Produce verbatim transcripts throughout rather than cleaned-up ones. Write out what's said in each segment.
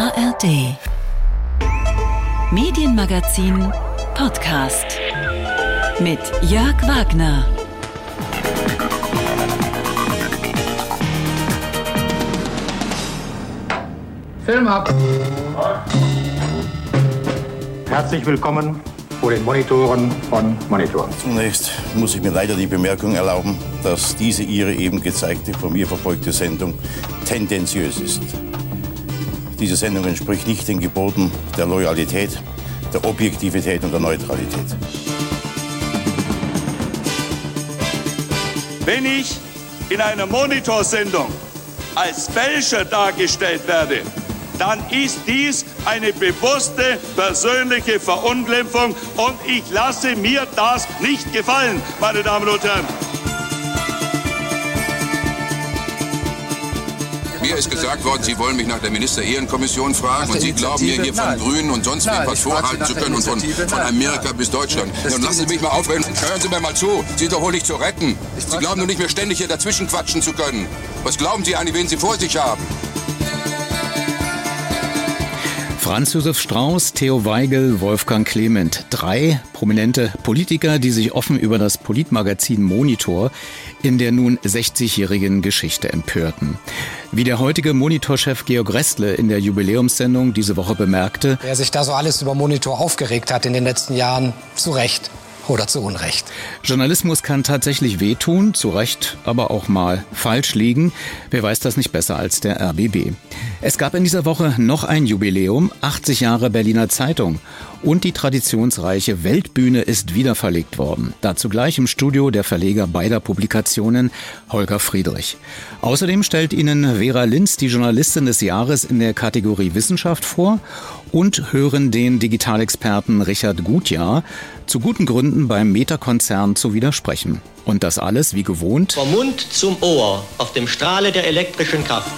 A R D Medienmagazin Podcast mit Jörg Wagner. Film ab! Herzlich willkommen vor den Monitoren von Monitor. Zunächst muss ich mir leider die Bemerkung erlauben, dass diese Ihre eben gezeigte, von mir verfolgte Sendung tendenziös ist. Diese Sendung entspricht nicht den Geboten der Loyalität, der Objektivität und der Neutralität. Wenn ich in einer Monitorsendung als Fälscher dargestellt werde, dann ist dies eine bewusste persönliche Verunglimpfung und ich lasse mir das nicht gefallen, meine Damen und Herren. Mir ist gesagt worden, Sie wollen mich nach der Minister-Ehrenkommission fragen und Sie glauben mir hier von Grünen und sonst was vorhalten zu können und von, von Amerika bis Deutschland. Ja, und lassen Sie mich mal aufhören, hören Sie mir mal zu, Sie sind doch wohl nicht zu retten. Sie glauben nur nicht mehr ständig hier dazwischen quatschen zu können. Was glauben Sie eigentlich, wen Sie vor sich haben? Franz Josef Strauß, Theo Weigel, Wolfgang Clement. Drei prominente Politiker, die sich offen über das Politmagazin Monitor in der nun sechzigjährigen Geschichte empörten. Wie der heutige Monitorchef Georg Restle in der Jubiläumssendung diese Woche bemerkte: Wer sich da so alles über Monitor aufgeregt hat in den letzten Jahren, zu Recht. Oder zu Unrecht. Journalismus kann tatsächlich wehtun, zu Recht, aber auch mal falsch liegen. Wer weiß das nicht besser als der R B B. Es gab in dieser Woche noch ein Jubiläum, achtzig Jahre Berliner Zeitung. Und die traditionsreiche Weltbühne ist wieder verlegt worden. Dazu gleich im Studio der Verleger beider Publikationen, Holger Friedrich. Außerdem stellt Ihnen Vera Linz die Journalistin des Jahres in der Kategorie Wissenschaft vor und hören den Digitalexperten Richard Gutjahr zu guten Gründen beim Meta-Konzern zu widersprechen. Und das alles wie gewohnt vom Mund zum Ohr auf dem Strahle der elektrischen Kraft.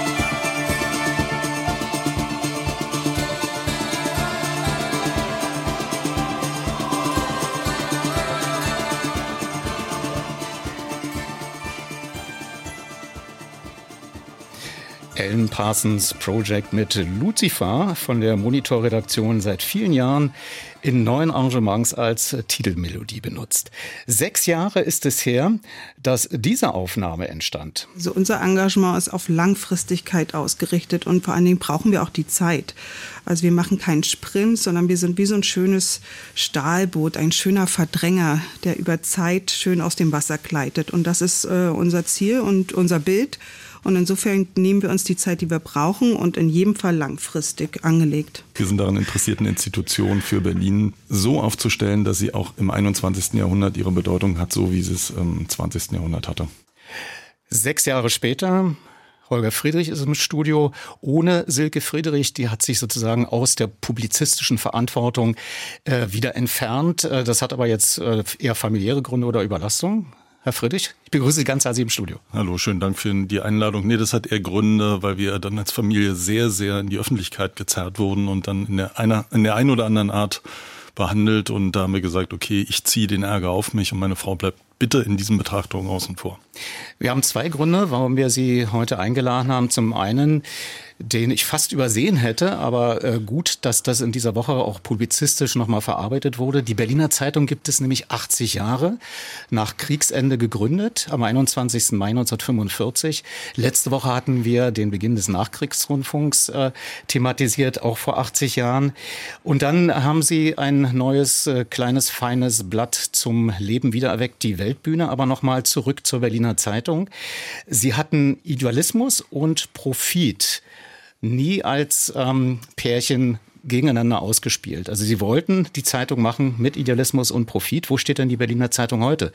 Alan Parsons Project mit Lucifer von der Monitor-Redaktion seit vielen Jahren in neuen Arrangements als Titelmelodie benutzt. Sechs Jahre ist es her, dass diese Aufnahme entstand. Also unser Engagement ist auf Langfristigkeit ausgerichtet und vor allen Dingen brauchen wir auch die Zeit. Also wir machen keinen Sprint, sondern wir sind wie so ein schönes Stahlboot, ein schöner Verdränger, der über Zeit schön aus dem Wasser gleitet. Und das ist äh, unser Ziel und unser Bild. Und insofern nehmen wir uns die Zeit, die wir brauchen und in jedem Fall langfristig angelegt. Wir sind daran interessiert, eine Institution für Berlin so aufzustellen, dass sie auch im einundzwanzigsten Jahrhundert ihre Bedeutung hat, so wie sie es im zwanzigsten Jahrhundert hatte. Sechs Jahre später, Holger Friedrich ist im Studio, ohne Silke Friedrich, die hat sich sozusagen aus der publizistischen Verantwortung äh, wieder entfernt. Äh, das hat aber jetzt äh, eher familiäre Gründe oder Überlastung. Herr Friedrich, ich begrüße Sie ganz herzlich im Studio. Hallo, schönen Dank für die Einladung. Nee, das hat eher Gründe, weil wir dann als Familie sehr, sehr in die Öffentlichkeit gezerrt wurden und dann in der, einer, in der einen oder anderen Art behandelt. Und da haben wir gesagt, okay, ich ziehe den Ärger auf mich und meine Frau bleibt bitte in diesen Betrachtungen außen vor. Wir haben zwei Gründe, warum wir Sie heute eingeladen haben. Zum einen, den ich fast übersehen hätte, aber äh, gut, dass das in dieser Woche auch publizistisch nochmal verarbeitet wurde. Die Berliner Zeitung gibt es nämlich achtzig Jahre, nach Kriegsende gegründet, am einundzwanzigsten Mai neunzehnhundertfünfundvierzig. Letzte Woche hatten wir den Beginn des Nachkriegsrundfunks äh, thematisiert, auch vor achtzig Jahren. Und dann haben Sie ein neues, äh, kleines, feines Blatt zum Leben wiedererweckt, die Weltbühne, aber nochmal zurück zur Berliner Zeitung. Sie hatten Idealismus und Profit nie als ähm, Pärchen gegeneinander ausgespielt. Also Sie wollten die Zeitung machen mit Idealismus und Profit. Wo steht denn die Berliner Zeitung heute?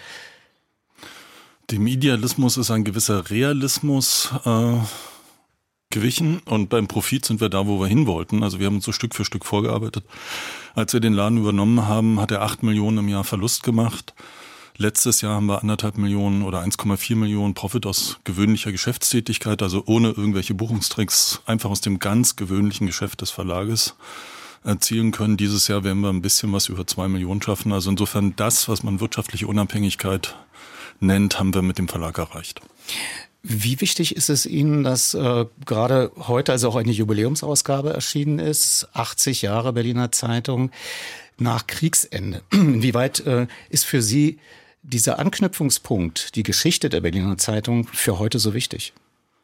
Dem Idealismus ist ein gewisser Realismus äh, gewichen und beim Profit sind wir da, wo wir hin wollten. Also wir haben uns so Stück für Stück vorgearbeitet. Als wir den Laden übernommen haben, hat er acht Millionen im Jahr Verlust gemacht. Letztes Jahr haben wir anderthalb Millionen oder eins Komma vier Millionen Profit aus gewöhnlicher Geschäftstätigkeit, also ohne irgendwelche Buchungstricks, einfach aus dem ganz gewöhnlichen Geschäft des Verlages erzielen können. Dieses Jahr werden wir ein bisschen was über zwei Millionen schaffen. Also insofern das, was man wirtschaftliche Unabhängigkeit nennt, haben wir mit dem Verlag erreicht. Wie wichtig ist es Ihnen, dass äh, gerade heute also auch eine Jubiläumsausgabe erschienen ist, achtzig Jahre Berliner Zeitung nach Kriegsende? Inwieweit äh, ist für Sie dieser Anknüpfungspunkt, die Geschichte der Berliner Zeitung, für heute so wichtig?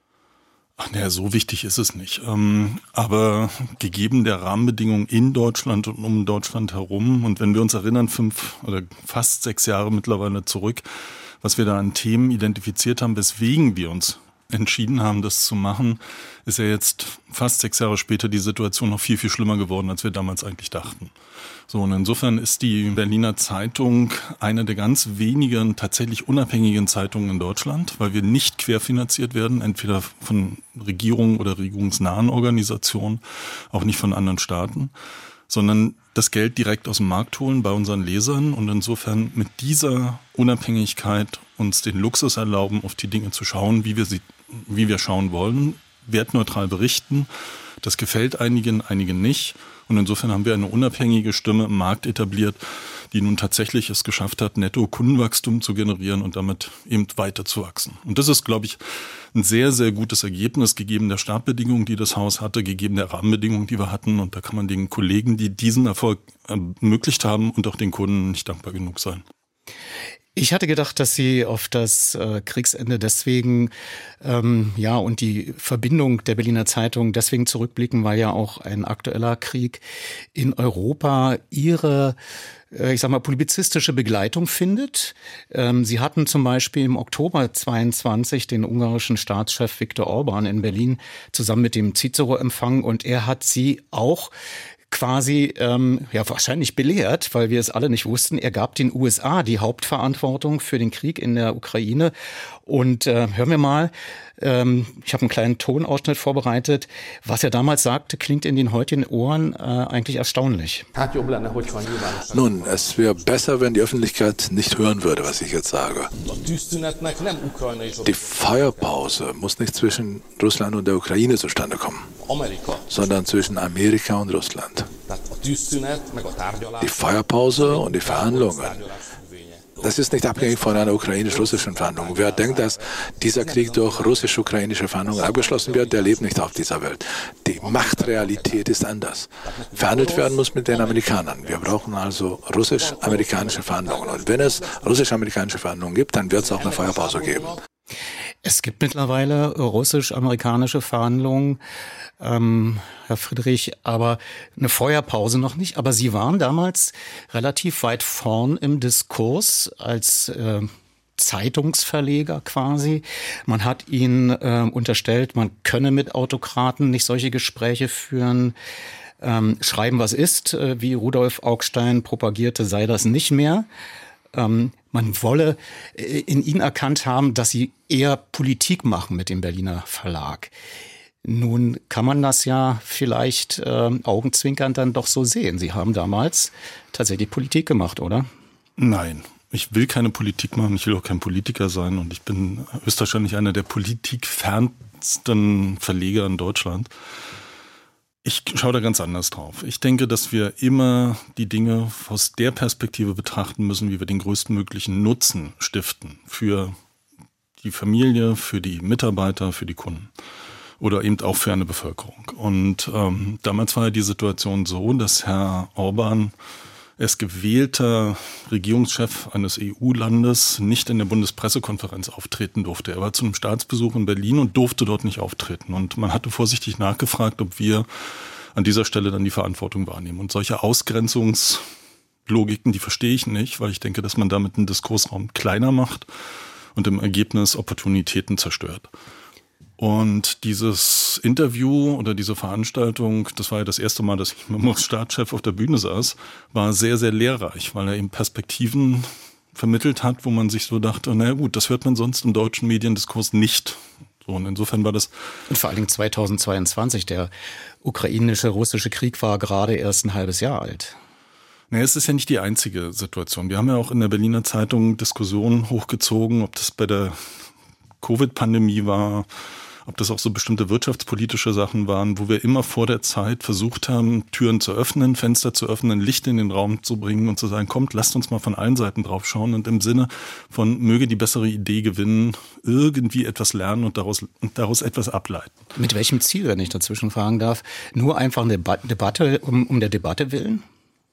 Ach naja, so wichtig ist es nicht. Ähm, aber gegeben der Rahmenbedingungen in Deutschland und um Deutschland herum, und wenn wir uns erinnern, fünf oder fast sechs Jahre mittlerweile zurück, was wir da an Themen identifiziert haben, weswegen wir uns entschieden haben, das zu machen, ist ja jetzt fast sechs Jahre später die Situation noch viel, viel schlimmer geworden, als wir damals eigentlich dachten. So, und insofern ist die Berliner Zeitung eine der ganz wenigen tatsächlich unabhängigen Zeitungen in Deutschland, weil wir nicht querfinanziert werden, entweder von Regierungen oder regierungsnahen Organisationen, auch nicht von anderen Staaten, sondern das Geld direkt aus dem Markt holen bei unseren Lesern und insofern mit dieser Unabhängigkeit uns den Luxus erlauben, auf die Dinge zu schauen, wie wir sie, wie wir schauen wollen, wertneutral berichten. Das gefällt einigen, einigen nicht. Und insofern haben wir eine unabhängige Stimme im Markt etabliert, die nun tatsächlich es geschafft hat, Netto-Kundenwachstum zu generieren und damit eben weiter zu wachsen. Und das ist, glaube ich, ein sehr, sehr gutes Ergebnis, gegeben der Startbedingungen, die das Haus hatte, gegeben der Rahmenbedingungen, die wir hatten. Und da kann man den Kollegen, die diesen Erfolg ermöglicht haben, und auch den Kunden nicht dankbar genug sein. Ich hatte gedacht, dass Sie auf das äh, Kriegsende deswegen, ähm, ja, und die Verbindung der Berliner Zeitung deswegen zurückblicken, weil ja auch ein aktueller Krieg in Europa Ihre, äh, ich sag mal, publizistische Begleitung findet. Ähm, Sie hatten zum Beispiel im Oktober zweiundzwanzig den ungarischen Staatschef Viktor Orbán in Berlin zusammen mit dem Cicero empfangen, und er hat Sie auch quasi, ähm, ja, wahrscheinlich belehrt, weil wir es alle nicht wussten. Er gab den U S A die Hauptverantwortung für den Krieg in der Ukraine. Und äh, hören wir mal, ähm, ich habe einen kleinen Tonausschnitt vorbereitet. Was er damals sagte, klingt in den heutigen Ohren äh, eigentlich erstaunlich. Nun, es wäre besser, wenn die Öffentlichkeit nicht hören würde, was ich jetzt sage. Die Feuerpause muss nicht zwischen Russland und der Ukraine zustande kommen, sondern zwischen Amerika und Russland. Die Feuerpause und die Verhandlungen, das ist nicht abhängig von einer ukrainisch-russischen Verhandlung. Wer denkt, dass dieser Krieg durch russisch-ukrainische Verhandlungen abgeschlossen wird, der lebt nicht auf dieser Welt. Die Machtrealität ist anders. Verhandelt werden muss mit den Amerikanern. Wir brauchen also russisch-amerikanische Verhandlungen. Und wenn es russisch-amerikanische Verhandlungen gibt, dann wird es auch eine Feuerpause geben. Es gibt mittlerweile russisch-amerikanische Verhandlungen, ähm, Herr Friedrich, aber eine Feuerpause noch nicht. Aber Sie waren damals relativ weit vorn im Diskurs als äh, Zeitungsverleger quasi. Man hat Ihnen äh, unterstellt, man könne mit Autokraten nicht solche Gespräche führen. Ähm, schreiben, was ist, äh, wie Rudolf Augstein propagierte, sei das nicht mehr. Ähm, man wolle in Ihnen erkannt haben, dass Sie eher Politik machen mit dem Berliner Verlag. Nun kann man das ja vielleicht äh, augenzwinkernd dann doch so sehen. Sie haben damals tatsächlich Politik gemacht, oder? Nein, ich will keine Politik machen, ich will auch kein Politiker sein, und ich bin höchstwahrscheinlich einer der politikfernsten Verleger in Deutschland. Ich schaue da ganz anders drauf. Ich denke, dass wir immer die Dinge aus der Perspektive betrachten müssen, wie wir den größtmöglichen Nutzen stiften für die Familie, für die Mitarbeiter, für die Kunden oder eben auch für eine Bevölkerung. Und ähm, damals war ja die Situation so, dass Herr Orbán als gewählter Regierungschef eines E U-Landes nicht in der Bundespressekonferenz auftreten durfte. Er war zu einem Staatsbesuch in Berlin und durfte dort nicht auftreten. Und man hatte vorsichtig nachgefragt, ob wir an dieser Stelle dann die Verantwortung wahrnehmen. Und solche Ausgrenzungslogiken, die verstehe ich nicht, weil ich denke, dass man damit einen Diskursraum kleiner macht und im Ergebnis Opportunitäten zerstört. Und dieses Interview oder diese Veranstaltung, das war ja das erste Mal, dass ich mit dem Staatschef auf der Bühne saß, war sehr, sehr lehrreich, weil er eben Perspektiven vermittelt hat, wo man sich so dachte, naja gut, das hört man sonst im deutschen Mediendiskurs nicht. So, und insofern war das... Und vor allen Dingen zweitausendzweiundzwanzig, der ukrainische, russische Krieg war gerade erst ein halbes Jahr alt. Naja, es ist ja nicht die einzige Situation. Wir haben ja auch in der Berliner Zeitung Diskussionen hochgezogen, ob das bei der Covid-Pandemie war, ob das auch so bestimmte wirtschaftspolitische Sachen waren, wo wir immer vor der Zeit versucht haben, Türen zu öffnen, Fenster zu öffnen, Licht in den Raum zu bringen und zu sagen, kommt, lasst uns mal von allen Seiten drauf schauen und im Sinne von möge die bessere Idee gewinnen, irgendwie etwas lernen und daraus, und daraus etwas ableiten. Mit welchem Ziel, wenn ich dazwischen fragen darf? Nur einfach eine Debatte um, um der Debatte willen?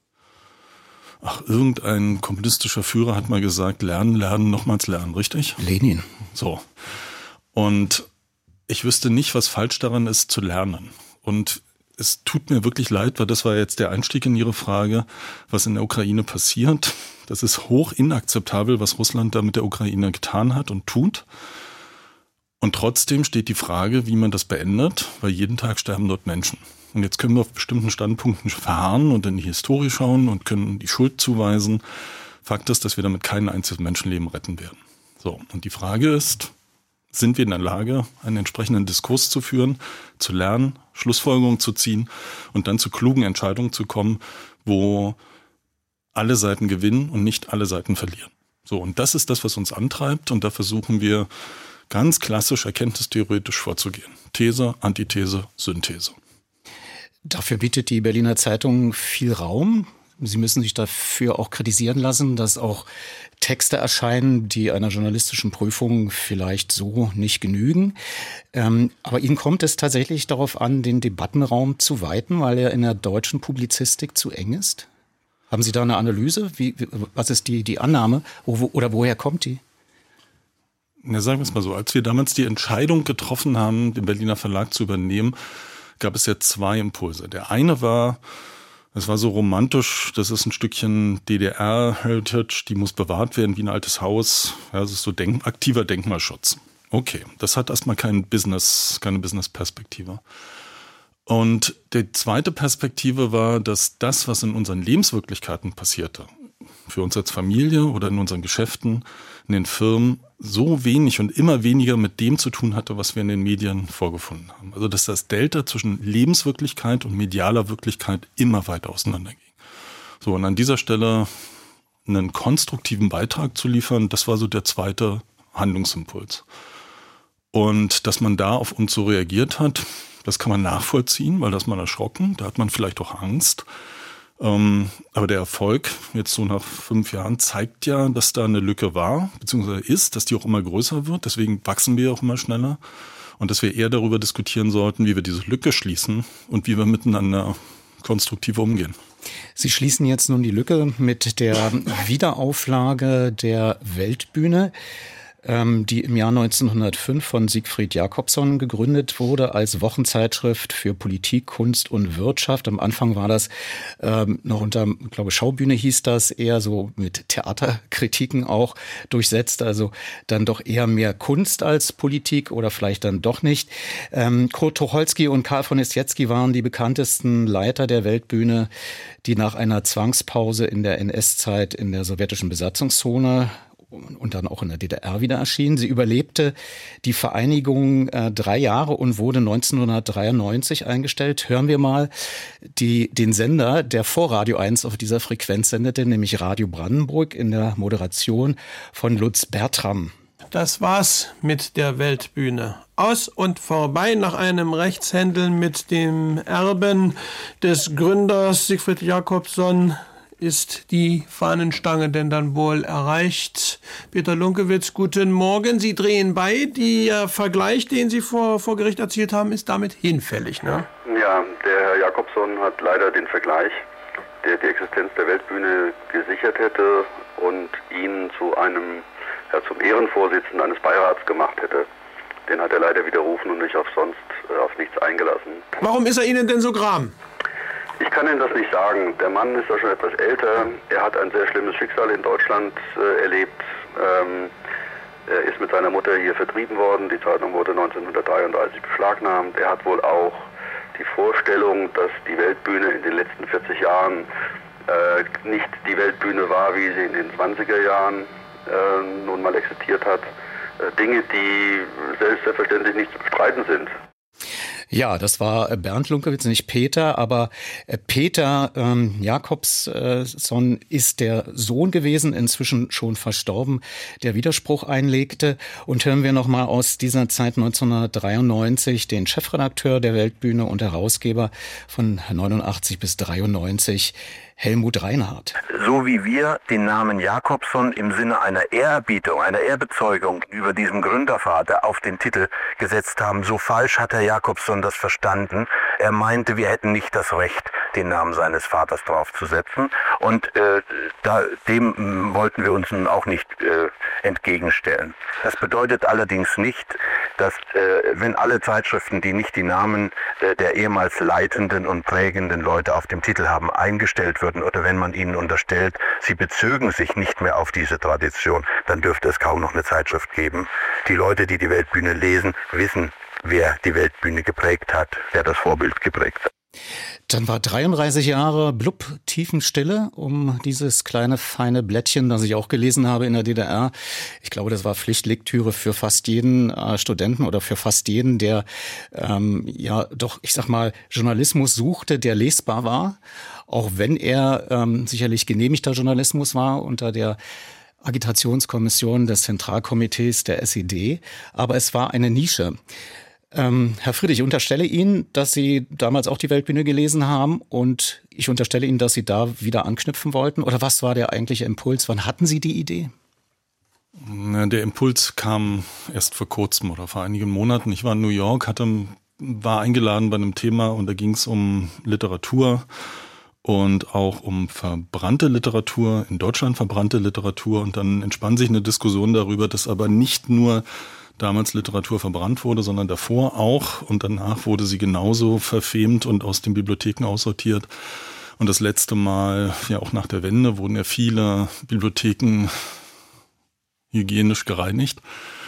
Ach, irgendein kommunistischer Führer hat mal gesagt, lernen, lernen, nochmals lernen, richtig? Lenin. So. Und ich wüsste nicht, was falsch daran ist, zu lernen. Und es tut mir wirklich leid, weil das war jetzt der Einstieg in Ihre Frage, was in der Ukraine passiert. Das ist hoch inakzeptabel, was Russland da mit der Ukraine getan hat und tut. Und trotzdem steht die Frage, wie man das beendet, weil jeden Tag sterben dort Menschen. Und jetzt können wir auf bestimmten Standpunkten verharren und in die Historie schauen und können die Schuld zuweisen. Fakt ist, dass wir damit kein einziges Menschenleben retten werden. So, und die Frage ist, sind wir in der Lage, einen entsprechenden Diskurs zu führen, zu lernen, Schlussfolgerungen zu ziehen und dann zu klugen Entscheidungen zu kommen, wo alle Seiten gewinnen und nicht alle Seiten verlieren. So, und das ist das, was uns antreibt, und da versuchen wir ganz klassisch erkenntnistheoretisch vorzugehen. These, Antithese, Synthese. Dafür bietet die Berliner Zeitung viel Raum. Sie müssen sich dafür auch kritisieren lassen, dass auch Texte erscheinen, die einer journalistischen Prüfung vielleicht so nicht genügen. Ähm, aber Ihnen kommt es tatsächlich darauf an, den Debattenraum zu weiten, weil er in der deutschen Publizistik zu eng ist? Haben Sie da eine Analyse? Wie, was ist die, die Annahme? Wo, oder woher kommt die? Ja, sagen wir es mal so. Als wir damals die Entscheidung getroffen haben, den Berliner Verlag zu übernehmen, gab es ja zwei Impulse. Der eine war, es war so romantisch, das ist ein Stückchen D D R-Heritage, die muss bewahrt werden wie ein altes Haus. Ja, das ist so denk- aktiver Denkmalschutz. Okay, das hat erstmal kein Business, keine Business-Perspektive. Und die zweite Perspektive war, dass das, was in unseren Lebenswirklichkeiten passierte, für uns als Familie oder in unseren Geschäften, in den Firmen, so wenig und immer weniger mit dem zu tun hatte, was wir in den Medien vorgefunden haben. Also dass das Delta zwischen Lebenswirklichkeit und medialer Wirklichkeit immer weiter auseinanderging. So, und an dieser Stelle einen konstruktiven Beitrag zu liefern, das war so der zweite Handlungsimpuls. Und dass man da auf uns so reagiert hat, das kann man nachvollziehen, weil das man erschrocken, da hat man vielleicht auch Angst. Ähm, aber der Erfolg, jetzt so nach fünf Jahren, zeigt ja, dass da eine Lücke war, beziehungsweise ist, dass die auch immer größer wird. Deswegen wachsen wir auch immer schneller. Und dass wir eher darüber diskutieren sollten, wie wir diese Lücke schließen und wie wir miteinander konstruktiv umgehen. Sie schließen jetzt nun die Lücke mit der Wiederauflage der Weltbühne, die im Jahr neunzehnhundertfünf von Siegfried Jacobson gegründet wurde als Wochenzeitschrift für Politik, Kunst und Wirtschaft. Am Anfang war das ähm, noch unter, ich glaube, Schaubühne hieß das, eher so mit Theaterkritiken auch durchsetzt. Also dann doch eher mehr Kunst als Politik oder vielleicht dann doch nicht. Ähm, Kurt Tucholsky und Karl von Ossietzky waren die bekanntesten Leiter der Weltbühne, die nach einer Zwangspause in der N S-Zeit in der sowjetischen Besatzungszone und dann auch in der D D R wieder erschienen. Sie überlebte die Vereinigung äh, drei Jahre und wurde neunzehnhundertdreiundneunzig eingestellt. Hören wir mal die, den Sender, der vor Radio eins auf dieser Frequenz sendete, nämlich Radio Brandenburg in der Moderation von Lutz Bertram. Das war's mit der Weltbühne. Aus und vorbei nach einem Rechtshändeln mit dem Erben des Gründers Siegfried Jacobson ist die Fahnenstange denn dann wohl erreicht. Peter Lunkewitz, guten Morgen. Sie drehen bei. Der Vergleich, den Sie vor, vor Gericht erzielt haben, ist damit hinfällig, ne? Ja, der Herr Jacobson hat leider den Vergleich, der die Existenz der Weltbühne gesichert hätte und ihn zu einem, ja, zum Ehrenvorsitzenden eines Beirats gemacht hätte. Den hat er leider widerrufen und nicht auf sonst äh, auf nichts eingelassen. Warum ist er Ihnen denn so gram? Ich kann Ihnen das nicht sagen. Der Mann ist ja schon etwas älter. Er hat ein sehr schlimmes Schicksal in Deutschland äh, erlebt. Ähm, er ist mit seiner Mutter hier vertrieben worden. Die Zeitung wurde neunzehnhundertdreiunddreißig beschlagnahmt. Er hat wohl auch die Vorstellung, dass die Weltbühne in den letzten vierzig Jahren äh, nicht die Weltbühne war, wie sie in den zwanziger Jahren äh, nun mal existiert hat. Äh, Dinge, die selbstverständlich nicht zu bestreiten sind. Ja, das war Bernd Lunkewitz, nicht Peter, aber Peter ähm, Jakobson ist der Sohn gewesen, inzwischen schon verstorben, der Widerspruch einlegte. Und hören wir nochmal aus dieser Zeit neunzehnhundertdreiundneunzig den Chefredakteur der Weltbühne und Herausgeber von neunundachtzig bis dreiundneunzig, Helmut Reinhardt. So wie wir den Namen Jakobson im Sinne einer Ehrerbietung, einer Ehrbezeugung über diesem Gründervater auf den Titel gesetzt haben, so falsch hat Herr Jakobson das verstanden. Er meinte, wir hätten nicht das Recht, den Namen seines Vaters draufzusetzen. Und äh, da, dem äh, wollten wir uns nun auch nicht äh, entgegenstellen. Das bedeutet allerdings nicht, dass äh, wenn alle Zeitschriften, die nicht die Namen äh, der ehemals leitenden und prägenden Leute auf dem Titel haben, eingestellt würden, oder wenn man ihnen unterstellt, sie bezögen sich nicht mehr auf diese Tradition, dann dürfte es kaum noch eine Zeitschrift geben. Die Leute, die die Weltbühne lesen, wissen, wer die Weltbühne geprägt hat, wer das Vorbild geprägt hat. Dann war dreiunddreißig Jahre blub Tiefenstille um dieses kleine feine Blättchen, das ich auch gelesen habe in der D D R. Ich glaube, das war Pflichtlektüre für fast jeden äh, Studenten oder für fast jeden, der ähm, ja doch, ich sag mal, Journalismus suchte, der lesbar war, auch wenn er ähm, sicherlich genehmigter Journalismus war unter der Agitationskommission des Zentralkomitees der S E D, aber es war eine Nische. Ähm, Herr Fried, ich unterstelle Ihnen, dass Sie damals auch die Weltbühne gelesen haben und ich unterstelle Ihnen, dass Sie da wieder anknüpfen wollten. Oder was war der eigentliche Impuls? Wann hatten Sie die Idee? Der Impuls kam erst vor kurzem oder vor einigen Monaten. Ich war in New York, hatte, war eingeladen bei einem Thema und da ging es um Literatur und auch um verbrannte Literatur, in Deutschland verbrannte Literatur. Und dann entspann sich eine Diskussion darüber, dass aber nicht nur damals Literatur verbrannt wurde, sondern davor auch und danach wurde sie genauso verfemt und aus den Bibliotheken aussortiert. Und das letzte Mal, ja auch nach der Wende, wurden ja viele Bibliotheken hygienisch gereinigt.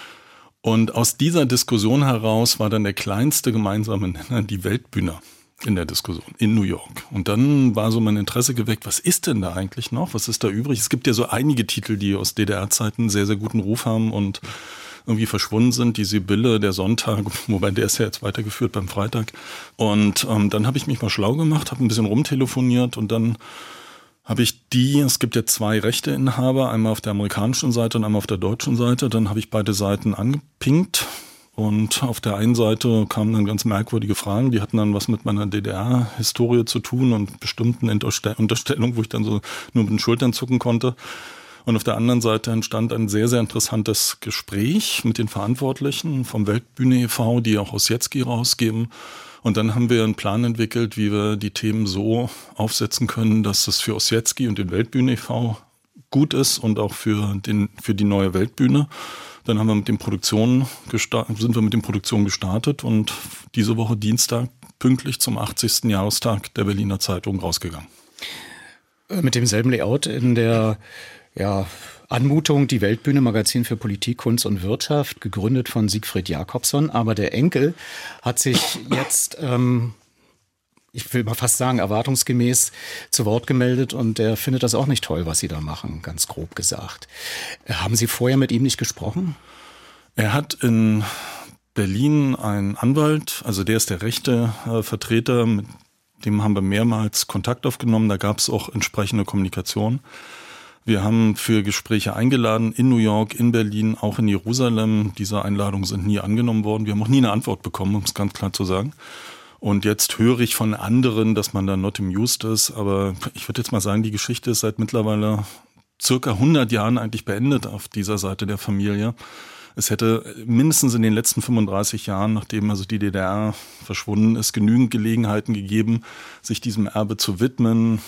Und aus dieser Diskussion heraus war dann der kleinste gemeinsame Nenner die Weltbühne in der Diskussion in New York. Und dann war so mein Interesse geweckt, was ist denn da eigentlich noch? Was ist da übrig? Es gibt ja so einige Titel, die aus D D R-Zeiten sehr, sehr guten Ruf haben und irgendwie verschwunden sind, die Sibylle, der Sonntag, wobei der ist ja jetzt weitergeführt beim Freitag. Und ähm, dann habe ich mich mal schlau gemacht, habe ein bisschen rumtelefoniert und dann habe ich die, es gibt ja zwei Rechteinhaber, einmal auf der amerikanischen Seite und einmal auf der deutschen Seite, dann habe ich beide Seiten angepinkt und auf der einen Seite kamen dann ganz merkwürdige Fragen, die hatten dann was mit meiner D D R-Historie zu tun und bestimmten Unterstellungen, wo ich dann so nur mit den Schultern zucken konnte. Und auf der anderen Seite entstand ein sehr, sehr interessantes Gespräch mit den Verantwortlichen vom Weltbühne e V, die auch Ossietzky rausgeben. Und dann haben wir einen Plan entwickelt, wie wir die Themen so aufsetzen können, dass es für Ossietzky und den Weltbühne e V gut ist und auch für den, für die neue Weltbühne. Dann haben wir mit den Produktionen gestartet, sind wir mit den Produktionen gestartet und diese Woche Dienstag pünktlich zum achtzigsten Jahrestag der Berliner Zeitung rausgegangen. Mit demselben Layout in der Ja, Anmutung, die Weltbühne, Magazin für Politik, Kunst und Wirtschaft, gegründet von Siegfried Jakobson. Aber der Enkel hat sich jetzt, ähm, ich will mal fast sagen, erwartungsgemäß zu Wort gemeldet und der findet das auch nicht toll, was Sie da machen, ganz grob gesagt. Haben Sie vorher mit ihm nicht gesprochen? Er hat in Berlin einen Anwalt, also der ist der rechte äh, Vertreter, mit dem haben wir mehrmals Kontakt aufgenommen, da gab es auch entsprechende Kommunikation. Wir haben für Gespräche eingeladen in New York, in Berlin, auch in Jerusalem. Diese Einladungen sind nie angenommen worden. Wir haben auch nie eine Antwort bekommen, um es ganz klar zu sagen. Und jetzt höre ich von anderen, dass man da not amused ist. Aber ich würde jetzt mal sagen, die Geschichte ist seit mittlerweile circa hundert Jahren eigentlich beendet auf dieser Seite der Familie. Es hätte mindestens in den letzten fünfunddreißig Jahren, nachdem also die D D R verschwunden ist, genügend Gelegenheiten gegeben, sich diesem Erbe zu widmen.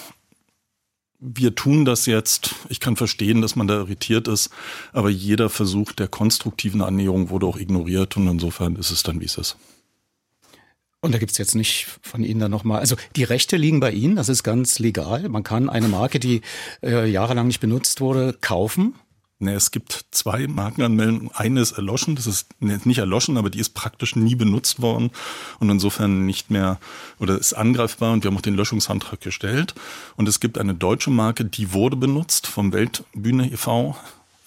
Wir tun das jetzt. Ich kann verstehen, dass man da irritiert ist, aber jeder Versuch der konstruktiven Annäherung wurde auch ignoriert und insofern ist es dann, wie es ist. Und da gibt's jetzt nicht von Ihnen dann nochmal, also die Rechte liegen bei Ihnen, das ist ganz legal. Man kann eine Marke, die äh, jahrelang nicht benutzt wurde, kaufen. Ne, es gibt zwei Markenanmeldungen. Eine ist erloschen, das ist nicht erloschen, aber die ist praktisch nie benutzt worden und insofern nicht mehr oder ist angreifbar und wir haben auch den Löschungsantrag gestellt. Und es gibt eine deutsche Marke, die wurde benutzt vom Weltbühne e V.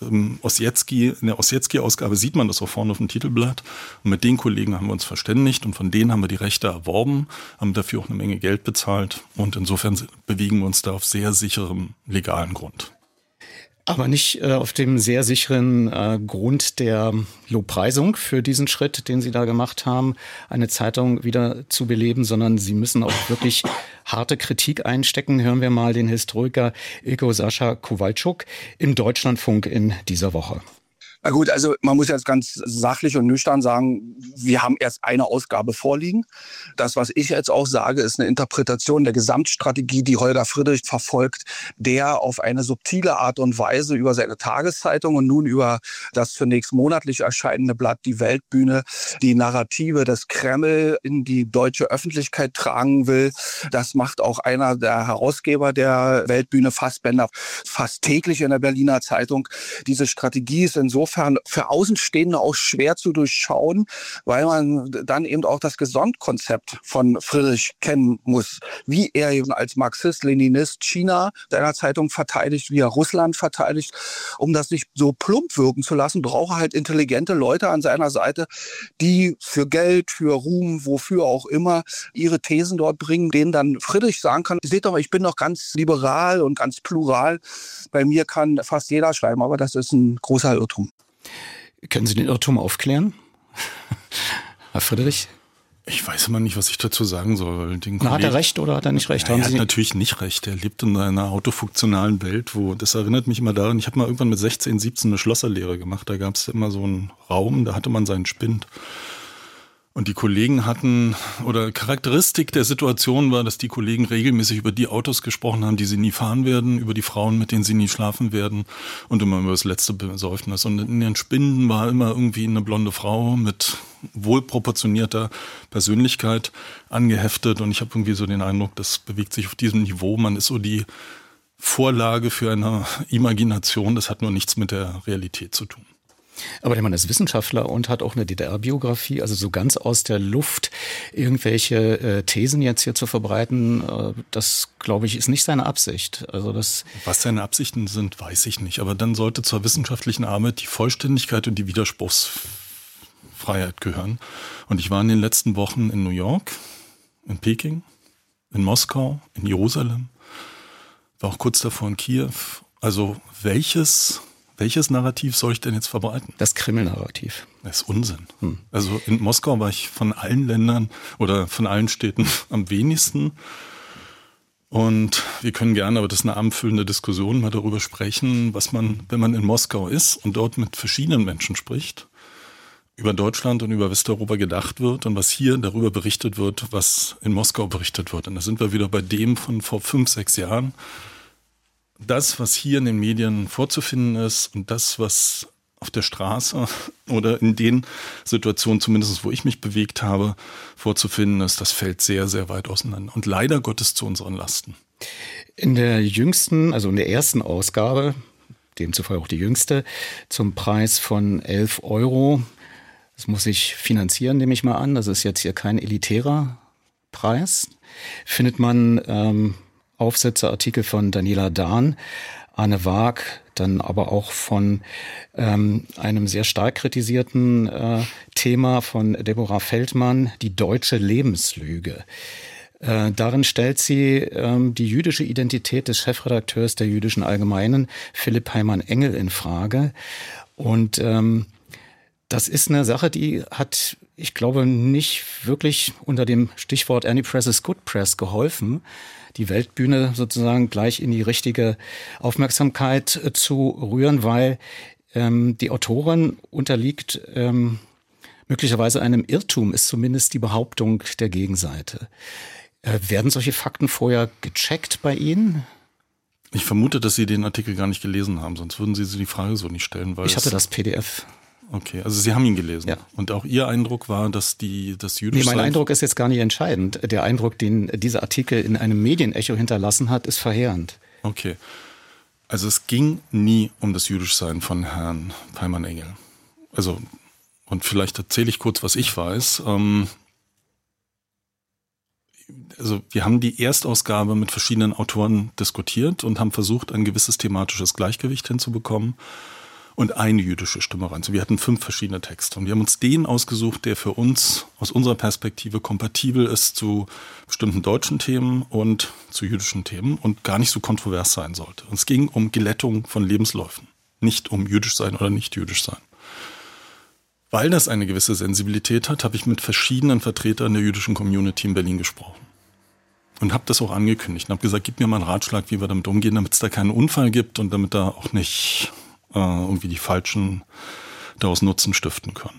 im Ossietzky, in der Ossietzky-Ausgabe sieht man das auch vorne auf dem Titelblatt. Und mit den Kollegen haben wir uns verständigt und von denen haben wir die Rechte erworben, haben dafür auch eine Menge Geld bezahlt. Und insofern bewegen wir uns da auf sehr sicherem legalen Grund. Aber nicht äh, auf dem sehr sicheren äh, Grund der Lobpreisung für diesen Schritt, den Sie da gemacht haben, eine Zeitung wieder zu beleben, sondern Sie müssen auch wirklich harte Kritik einstecken. Hören wir mal den Historiker Ilko Sascha Kowalczuk im Deutschlandfunk in dieser Woche. Na gut, also man muss jetzt ganz sachlich und nüchtern sagen, wir haben erst eine Ausgabe vorliegen. Das, was ich jetzt auch sage, ist eine Interpretation der Gesamtstrategie, die Holger Friedrich verfolgt, der auf eine subtile Art und Weise über seine Tageszeitung und nun über das zunächst monatlich erscheinende Blatt Die Weltbühne die Narrative des Kreml in die deutsche Öffentlichkeit tragen will. Das macht auch einer der Herausgeber der Weltbühne, Fassbender, fast täglich in der Berliner Zeitung. Diese Strategie ist insofern für Außenstehende auch schwer zu durchschauen, weil man dann eben auch das Gesamtkonzept von Friedrich kennen muss. Wie er eben als Marxist-Leninist China seiner Zeitung verteidigt, wie er Russland verteidigt. Um das nicht so plump wirken zu lassen, braucht er halt intelligente Leute an seiner Seite, die für Geld, für Ruhm, wofür auch immer, ihre Thesen dort bringen, denen dann Friedrich sagen kann, seht doch mal, ich bin doch ganz liberal und ganz plural. Bei mir kann fast jeder schreiben, aber das ist ein großer Irrtum. Können Sie den Irrtum aufklären, Herr Friedrich? Ich weiß immer nicht, was ich dazu sagen soll. Den Na, hat er recht oder hat er nicht recht? Ja, Haben er Sie hat natürlich nicht recht. Er lebt in einer autofunktionalen Welt, wo, das erinnert mich immer daran, ich habe mal irgendwann mit sechzehn, siebzehn eine Schlosserlehre gemacht. Da gab es immer so einen Raum, da hatte man seinen Spind. Und die Kollegen hatten, oder Charakteristik der Situation war, dass die Kollegen regelmäßig über die Autos gesprochen haben, die sie nie fahren werden, über die Frauen, mit denen sie nie schlafen werden und immer über das letzte Besäufnis. Und in ihren Spinden war immer irgendwie eine blonde Frau mit wohlproportionierter Persönlichkeit angeheftet. Und ich habe irgendwie so den Eindruck, das bewegt sich auf diesem Niveau. Man ist so die Vorlage für eine Imagination. Das hat nur nichts mit der Realität zu tun. Aber der Mann ist Wissenschaftler und hat auch eine D D R-Biografie, also so ganz aus der Luft irgendwelche äh, Thesen jetzt hier zu verbreiten, äh, das, glaube ich, ist nicht seine Absicht. Also das Was seine Absichten sind, weiß ich nicht. Aber dann sollte zur wissenschaftlichen Arbeit die Vollständigkeit und die Widerspruchsfreiheit gehören. Und ich war in den letzten Wochen in New York, in Peking, in Moskau, in Jerusalem, war auch kurz davor in Kiew. Also welches... Welches Narrativ soll ich denn jetzt verbreiten? Das Kreml-Narrativ. Das ist Unsinn. Hm. Also in Moskau war ich von allen Ländern oder von allen Städten am wenigsten. Und wir können gerne, aber das ist eine abendfüllende Diskussion, mal darüber sprechen, was man, wenn man in Moskau ist und dort mit verschiedenen Menschen spricht, über Deutschland und über Westeuropa gedacht wird und was hier darüber berichtet wird, was in Moskau berichtet wird. Und da sind wir wieder bei dem von vor fünf, sechs Jahren. Das, was hier in den Medien vorzufinden ist und das, was auf der Straße oder in den Situationen, zumindest wo ich mich bewegt habe, vorzufinden ist, das fällt sehr, sehr weit auseinander. Und leider Gottes zu unseren Lasten. In der jüngsten, also in der ersten Ausgabe, demzufolge auch die jüngste, zum Preis von elf Euro, das muss ich finanzieren, nehme ich mal an, das ist jetzt hier kein elitärer Preis, findet man ähm, Aufsätze, Artikel von Daniela Dahn, Anne Waag, dann aber auch von ähm, einem sehr stark kritisierten äh, Thema von Deborah Feldmann, die deutsche Lebenslüge. Äh, darin stellt sie ähm, die jüdische Identität des Chefredakteurs der Jüdischen Allgemeinen, Philipp Heimann-Engel, in Frage. Und ähm, das ist eine Sache, die hat, ich glaube, nicht wirklich unter dem Stichwort Any Press is Good Press geholfen, die Weltbühne sozusagen gleich in die richtige Aufmerksamkeit äh, zu rühren, weil ähm, die Autorin unterliegt ähm, möglicherweise einem Irrtum, ist zumindest die Behauptung der Gegenseite. Äh, werden solche Fakten vorher gecheckt bei Ihnen? Ich vermute, dass Sie den Artikel gar nicht gelesen haben, sonst würden Sie die Frage so nicht stellen. Weil ich hatte das P D F. Okay, also Sie haben ihn gelesen. Ja. Und auch Ihr Eindruck war, dass die das jüdische. Nee, mein Eindruck ist jetzt gar nicht entscheidend. Der Eindruck, den dieser Artikel in einem Medienecho hinterlassen hat, ist verheerend. Okay. Also es ging nie um das Jüdischsein von Herrn Heimann-Engel. Also, und vielleicht erzähle ich kurz, was ich weiß. Ähm, also wir haben die Erstausgabe mit verschiedenen Autoren diskutiert und haben versucht, ein gewisses thematisches Gleichgewicht hinzubekommen. und eine jüdische Stimme rein. Also wir hatten fünf verschiedene Texte und wir haben uns den ausgesucht, der für uns aus unserer Perspektive kompatibel ist zu bestimmten deutschen Themen und zu jüdischen Themen und gar nicht so kontrovers sein sollte. Und es ging um Glättung von Lebensläufen, nicht um jüdisch sein oder nicht jüdisch sein. Weil das eine gewisse Sensibilität hat, habe ich mit verschiedenen Vertretern der jüdischen Community in Berlin gesprochen. Und habe das auch angekündigt und habe gesagt, gib mir mal einen Ratschlag, wie wir damit umgehen, damit es da keinen Unfall gibt und damit da auch nicht äh, irgendwie die Falschen daraus Nutzen stiften können.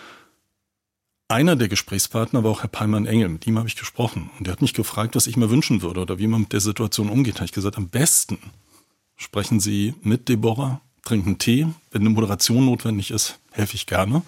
Einer der Gesprächspartner war auch Herr Pallmann-Engel, mit ihm habe ich gesprochen. Und der hat mich gefragt, was ich mir wünschen würde oder wie man mit der Situation umgeht. Da habe ich gesagt, am besten sprechen Sie mit Deborah, trinken Tee. Wenn eine Moderation notwendig ist, helfe ich gerne.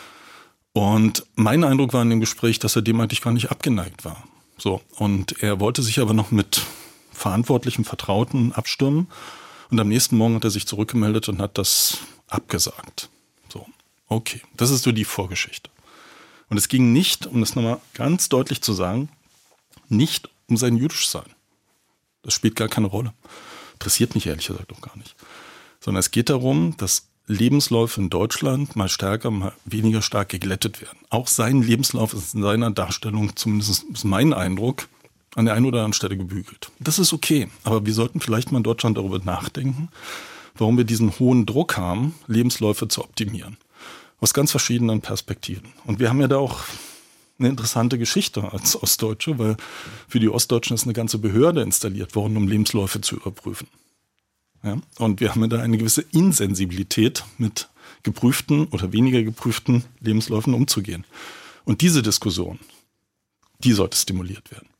Und mein Eindruck war in dem Gespräch, dass er dem eigentlich gar nicht abgeneigt war. So, und er wollte sich aber noch mit verantwortlichen Vertrauten abstimmen. Und am nächsten Morgen hat er sich zurückgemeldet und hat das abgesagt. So, okay, das ist so die Vorgeschichte. Und es ging nicht, um das nochmal ganz deutlich zu sagen, nicht um sein Jüdischsein. Das spielt gar keine Rolle. Interessiert mich ehrlich gesagt auch gar nicht. Sondern es geht darum, dass Lebensläufe in Deutschland mal stärker, mal weniger stark geglättet werden. Auch sein Lebenslauf ist in seiner Darstellung, zumindest ist mein Eindruck, an der einen oder anderen Stelle gebügelt. Das ist okay, aber wir sollten vielleicht mal in Deutschland darüber nachdenken, warum wir diesen hohen Druck haben, Lebensläufe zu optimieren. Aus ganz verschiedenen Perspektiven. Und wir haben ja da auch eine interessante Geschichte als Ostdeutsche, weil für die Ostdeutschen ist eine ganze Behörde installiert worden, um Lebensläufe zu überprüfen. Ja, und wir haben ja da eine gewisse Insensibilität, mit geprüften oder weniger geprüften Lebensläufen umzugehen. Und diese Diskussion, die sollte stimuliert werden.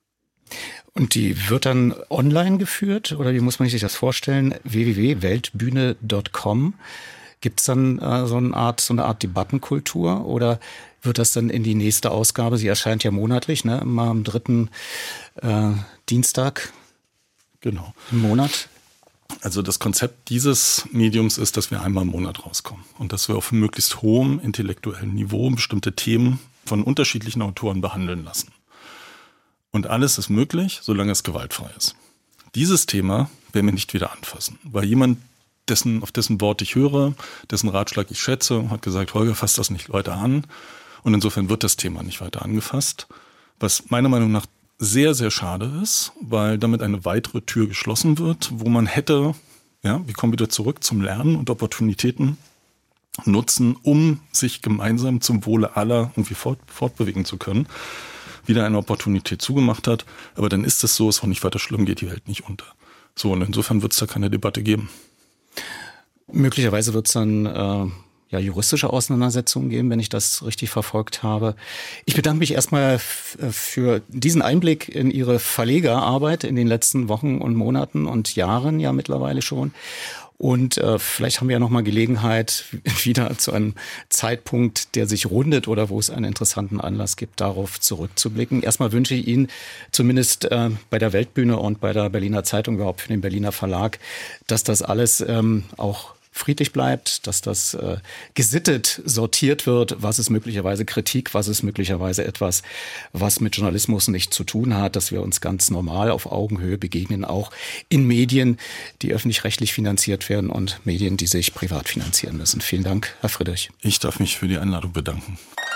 Und die wird dann online geführt? Oder wie muss man sich das vorstellen? w w w punkt weltbühne punkt com. Gibt es dann äh, so eine Art, so eine Art Debattenkultur? Oder wird das dann in die nächste Ausgabe? Sie erscheint ja monatlich, ne? Immer am dritten äh, Dienstag genau. im Monat. Also das Konzept dieses Mediums ist, dass wir einmal im Monat rauskommen und dass wir auf möglichst hohem intellektuellen Niveau bestimmte Themen von unterschiedlichen Autoren behandeln lassen. Und alles ist möglich, solange es gewaltfrei ist. Dieses Thema werden wir nicht wieder anfassen, weil jemand, dessen, auf dessen Wort ich höre, dessen Ratschlag ich schätze, hat gesagt, Holger, fasst das nicht weiter an. Und insofern wird das Thema nicht weiter angefasst, was meiner Meinung nach sehr, sehr schade ist, weil damit eine weitere Tür geschlossen wird, wo man hätte, ja, wir kommen wieder zurück zum Lernen und Opportunitäten nutzen, um sich gemeinsam zum Wohle aller irgendwie fort, fortbewegen zu können, wieder eine Opportunität zugemacht hat. Aber dann ist es so, es ist auch nicht weiter schlimm, geht die Welt nicht unter. So, und insofern wird es da keine Debatte geben. Möglicherweise wird es dann äh ja, juristische Auseinandersetzungen geben, wenn ich das richtig verfolgt habe. Ich bedanke mich erstmal f- für diesen Einblick in Ihre Verlegerarbeit in den letzten Wochen und Monaten und Jahren ja mittlerweile schon. Und äh, vielleicht haben wir ja nochmal Gelegenheit, wieder zu einem Zeitpunkt, der sich rundet oder wo es einen interessanten Anlass gibt, darauf zurückzublicken. Erstmal wünsche ich Ihnen zumindest äh, bei der Weltbühne und bei der Berliner Zeitung, überhaupt für den Berliner Verlag, dass das alles ähm, auch friedlich bleibt, dass das äh, gesittet sortiert wird, was ist möglicherweise Kritik, was ist möglicherweise etwas, was mit Journalismus nichts zu tun hat, dass wir uns ganz normal auf Augenhöhe begegnen, auch in Medien, die öffentlich-rechtlich finanziert werden und Medien, die sich privat finanzieren müssen. Vielen Dank, Herr Friedrich. Ich darf mich für die Einladung bedanken.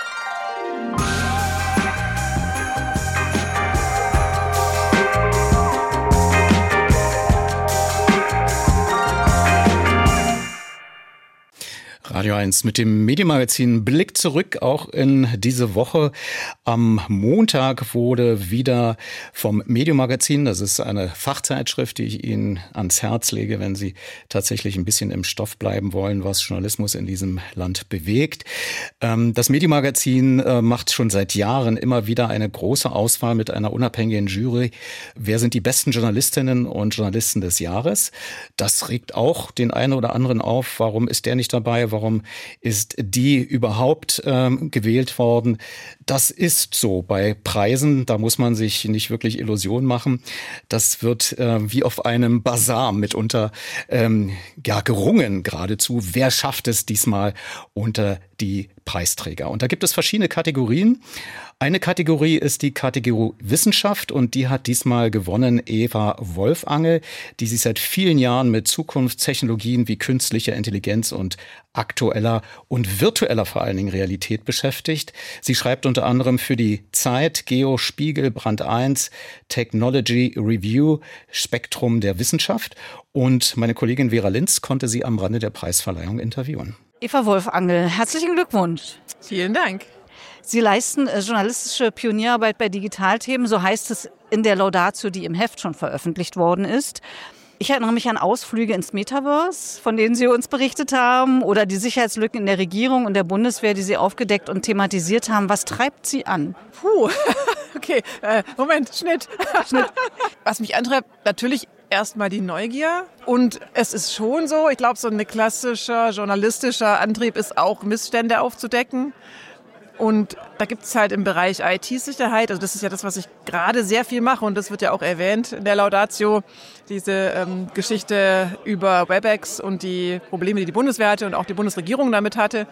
Radio eins mit dem Medienmagazin Blick zurück, auch in diese Woche. Am Montag wurde wieder vom Medienmagazin, das ist eine Fachzeitschrift, die ich Ihnen ans Herz lege, wenn Sie tatsächlich ein bisschen im Stoff bleiben wollen, was Journalismus in diesem Land bewegt. Das Medienmagazin macht schon seit Jahren immer wieder eine große Auswahl mit einer unabhängigen Jury. Wer sind die besten Journalistinnen und Journalisten des Jahres? Das regt auch den einen oder anderen auf. Warum ist der nicht dabei? Warum ist die überhaupt ähm, gewählt worden? Das ist so bei Preisen, da muss man sich nicht wirklich Illusionen machen. Das wird äh, wie auf einem Basar mitunter ähm, ja, gerungen geradezu. Wer schafft es diesmal unter die Preisträger. Und da gibt es verschiedene Kategorien. Eine Kategorie ist die Kategorie Wissenschaft und die hat diesmal gewonnen Eva Wolfangel, die sich seit vielen Jahren mit Zukunftstechnologien wie künstlicher Intelligenz und aktueller und virtueller vor allen Dingen Realität beschäftigt. Sie schreibt unter anderem für die Zeit, Geo, Spiegel, Brand eins, Technology Review, Spektrum der Wissenschaft. Und meine Kollegin Vera Linz konnte sie am Rande der Preisverleihung interviewen. Eva Wolfangel, herzlichen Glückwunsch. Vielen Dank. Sie leisten äh, journalistische Pionierarbeit bei Digitalthemen, so heißt es in der Laudatio, die im Heft schon veröffentlicht worden ist. Ich erinnere mich an Ausflüge ins Metaverse, von denen Sie uns berichtet haben, oder die Sicherheitslücken in der Regierung und der Bundeswehr, die Sie aufgedeckt und thematisiert haben. Was treibt Sie an? Puh, okay, äh, Moment, Schnitt. Schnitt. Was mich antreibt, natürlich erstmal die Neugier. Und es ist schon so, ich glaube, so ein klassischer journalistischer Antrieb ist auch, Missstände aufzudecken. Und da gibt es halt im Bereich I T-Sicherheit, also das ist ja das, was ich gerade sehr viel mache und das wird ja auch erwähnt in der Laudatio, diese ähm, Geschichte über WebEx und die Probleme, die die Bundeswehr hatte und auch die Bundesregierung damit hatte.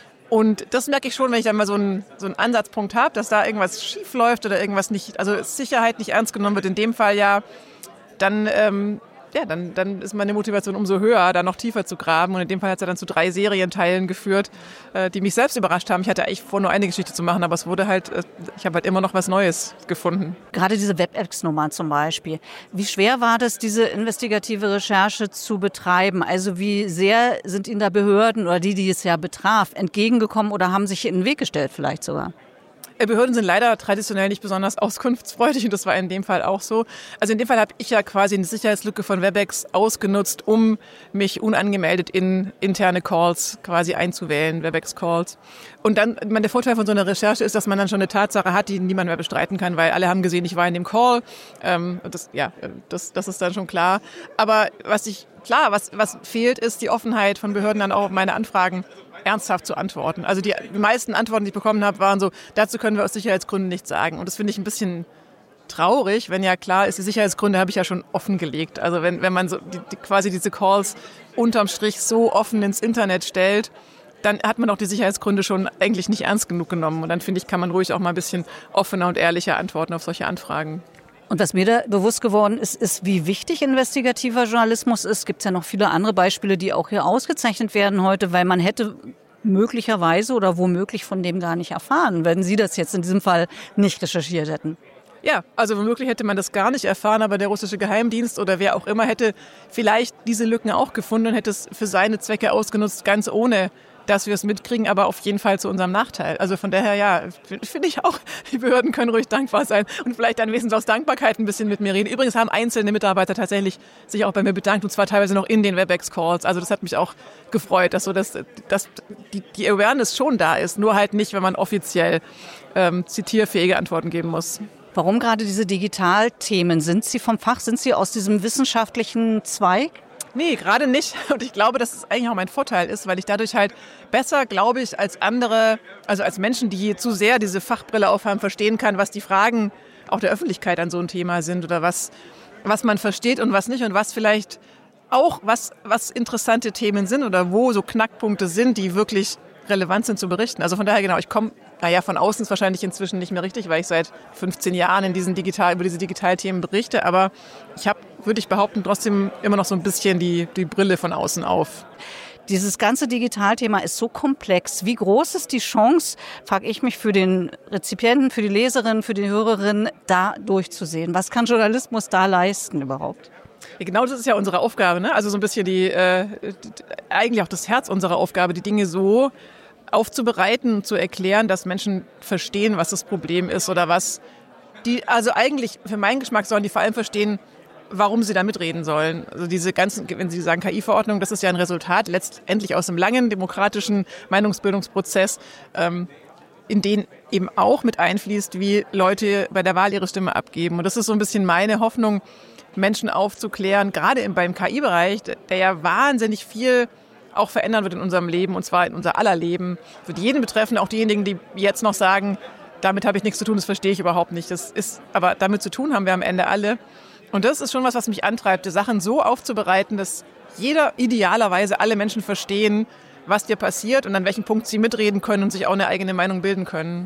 Und das merke ich schon, wenn ich dann mal so einen, so einen Ansatzpunkt habe, dass da irgendwas schief läuft oder irgendwas nicht, also Sicherheit nicht ernst genommen wird, in dem Fall ja, dann... Ähm, Ja, dann, dann ist meine Motivation umso höher, da noch tiefer zu graben. Und in dem Fall hat es ja dann zu drei Serienteilen geführt, äh, die mich selbst überrascht haben. Ich hatte eigentlich vor, nur eine Geschichte zu machen, aber es wurde halt, äh, ich habe halt immer noch was Neues gefunden. Gerade diese WebEx-Nummer zum Beispiel. Wie schwer war das, diese investigative Recherche zu betreiben? Also wie sehr sind Ihnen da Behörden oder die, die es ja betraf, entgegengekommen oder haben sich in den Weg gestellt vielleicht sogar? Behörden sind leider traditionell nicht besonders auskunftsfreudig und das war in dem Fall auch so. Also in dem Fall habe ich ja quasi eine Sicherheitslücke von WebEx ausgenutzt, um mich unangemeldet in interne Calls quasi einzuwählen, WebEx-Calls. Und dann, ich meine, der Vorteil von so einer Recherche ist, dass man dann schon eine Tatsache hat, die niemand mehr bestreiten kann, weil alle haben gesehen, ich war in dem Call. Ähm, das, ja, das, das ist dann schon klar. Aber was ich, klar, was, was fehlt, ist die Offenheit von Behörden dann auch auf meine Anfragen ernsthaft zu antworten. Also die, die meisten Antworten, die ich bekommen habe, waren so, dazu können wir aus Sicherheitsgründen nichts sagen. Und das finde ich ein bisschen traurig, wenn ja klar ist, die Sicherheitsgründe habe ich ja schon offengelegt. Also wenn, wenn man so die, die, quasi diese Calls unterm Strich so offen ins Internet stellt, dann hat man auch die Sicherheitsgründe schon eigentlich nicht ernst genug genommen. Und dann finde ich, kann man ruhig auch mal ein bisschen offener und ehrlicher antworten auf solche Anfragen. Und was mir da bewusst geworden ist, ist, wie wichtig investigativer Journalismus ist. Es gibt ja noch viele andere Beispiele, die auch hier ausgezeichnet werden heute, weil man hätte möglicherweise oder womöglich von dem gar nicht erfahren, wenn Sie das jetzt in diesem Fall nicht recherchiert hätten. Ja, also womöglich hätte man das gar nicht erfahren, aber der russische Geheimdienst oder wer auch immer hätte vielleicht diese Lücken auch gefunden und hätte es für seine Zwecke ausgenutzt, ganz ohne dass wir es mitkriegen, aber auf jeden Fall zu unserem Nachteil. Also von daher, ja, finde ich auch, die Behörden können ruhig dankbar sein und vielleicht dann wenigstens aus Dankbarkeit ein bisschen mit mir reden. Übrigens haben einzelne Mitarbeiter tatsächlich sich auch bei mir bedankt und zwar teilweise noch in den WebEx-Calls. Also das hat mich auch gefreut, dass so dass, dass die, die Awareness schon da ist, nur halt nicht, wenn man offiziell ähm, zitierfähige Antworten geben muss. Warum gerade diese Digitalthemen? Sind Sie vom Fach? Sind Sie aus diesem wissenschaftlichen Zweig? Nee, gerade nicht. Und ich glaube, dass es eigentlich auch mein Vorteil ist, weil ich dadurch halt besser, glaube ich, als andere, also als Menschen, die zu sehr diese Fachbrille aufhaben, verstehen kann, was die Fragen auch der Öffentlichkeit an so ein Thema sind oder was, was man versteht und was nicht und was vielleicht auch, was, was interessante Themen sind oder wo so Knackpunkte sind, die wirklich relevant sind zu berichten. Also von daher, genau, ich komme, naja, von außen ist wahrscheinlich inzwischen nicht mehr richtig, weil ich seit fünfzehn Jahren in diesen digital, über diese Digitalthemen berichte, aber ich habe, würde ich behaupten, trotzdem immer noch so ein bisschen die, die Brille von außen auf. Dieses ganze Digitalthema ist so komplex. Wie groß ist die Chance, frage ich mich, für den Rezipienten, für die Leserin, für die Hörerin, da durchzusehen? Was kann Journalismus da leisten überhaupt? Ja, genau, das ist ja unsere Aufgabe, ne? Also so ein bisschen die, äh, eigentlich auch das Herz unserer Aufgabe, die Dinge so aufzubereiten und zu erklären, dass Menschen verstehen, was das Problem ist oder was die, also eigentlich für meinen Geschmack sollen die vor allem verstehen, warum sie da mitreden sollen. Also diese ganzen, wenn Sie sagen K I-Verordnung, das ist ja ein Resultat letztendlich aus einem langen demokratischen Meinungsbildungsprozess, ähm, in den eben auch mit einfließt, wie Leute bei der Wahl ihre Stimme abgeben. Und das ist so ein bisschen meine Hoffnung, Menschen aufzuklären, gerade beim K I-Bereich, der ja wahnsinnig viel auch verändern wird in unserem Leben, und zwar in unser aller Leben. Wird jeden betreffen, auch diejenigen, die jetzt noch sagen, damit habe ich nichts zu tun, das verstehe ich überhaupt nicht. Das ist, aber damit zu tun haben wir am Ende alle. Und das ist schon was, was mich antreibt, die Sachen so aufzubereiten, dass jeder idealerweise alle Menschen verstehen, was dir passiert und an welchem Punkt sie mitreden können und sich auch eine eigene Meinung bilden können.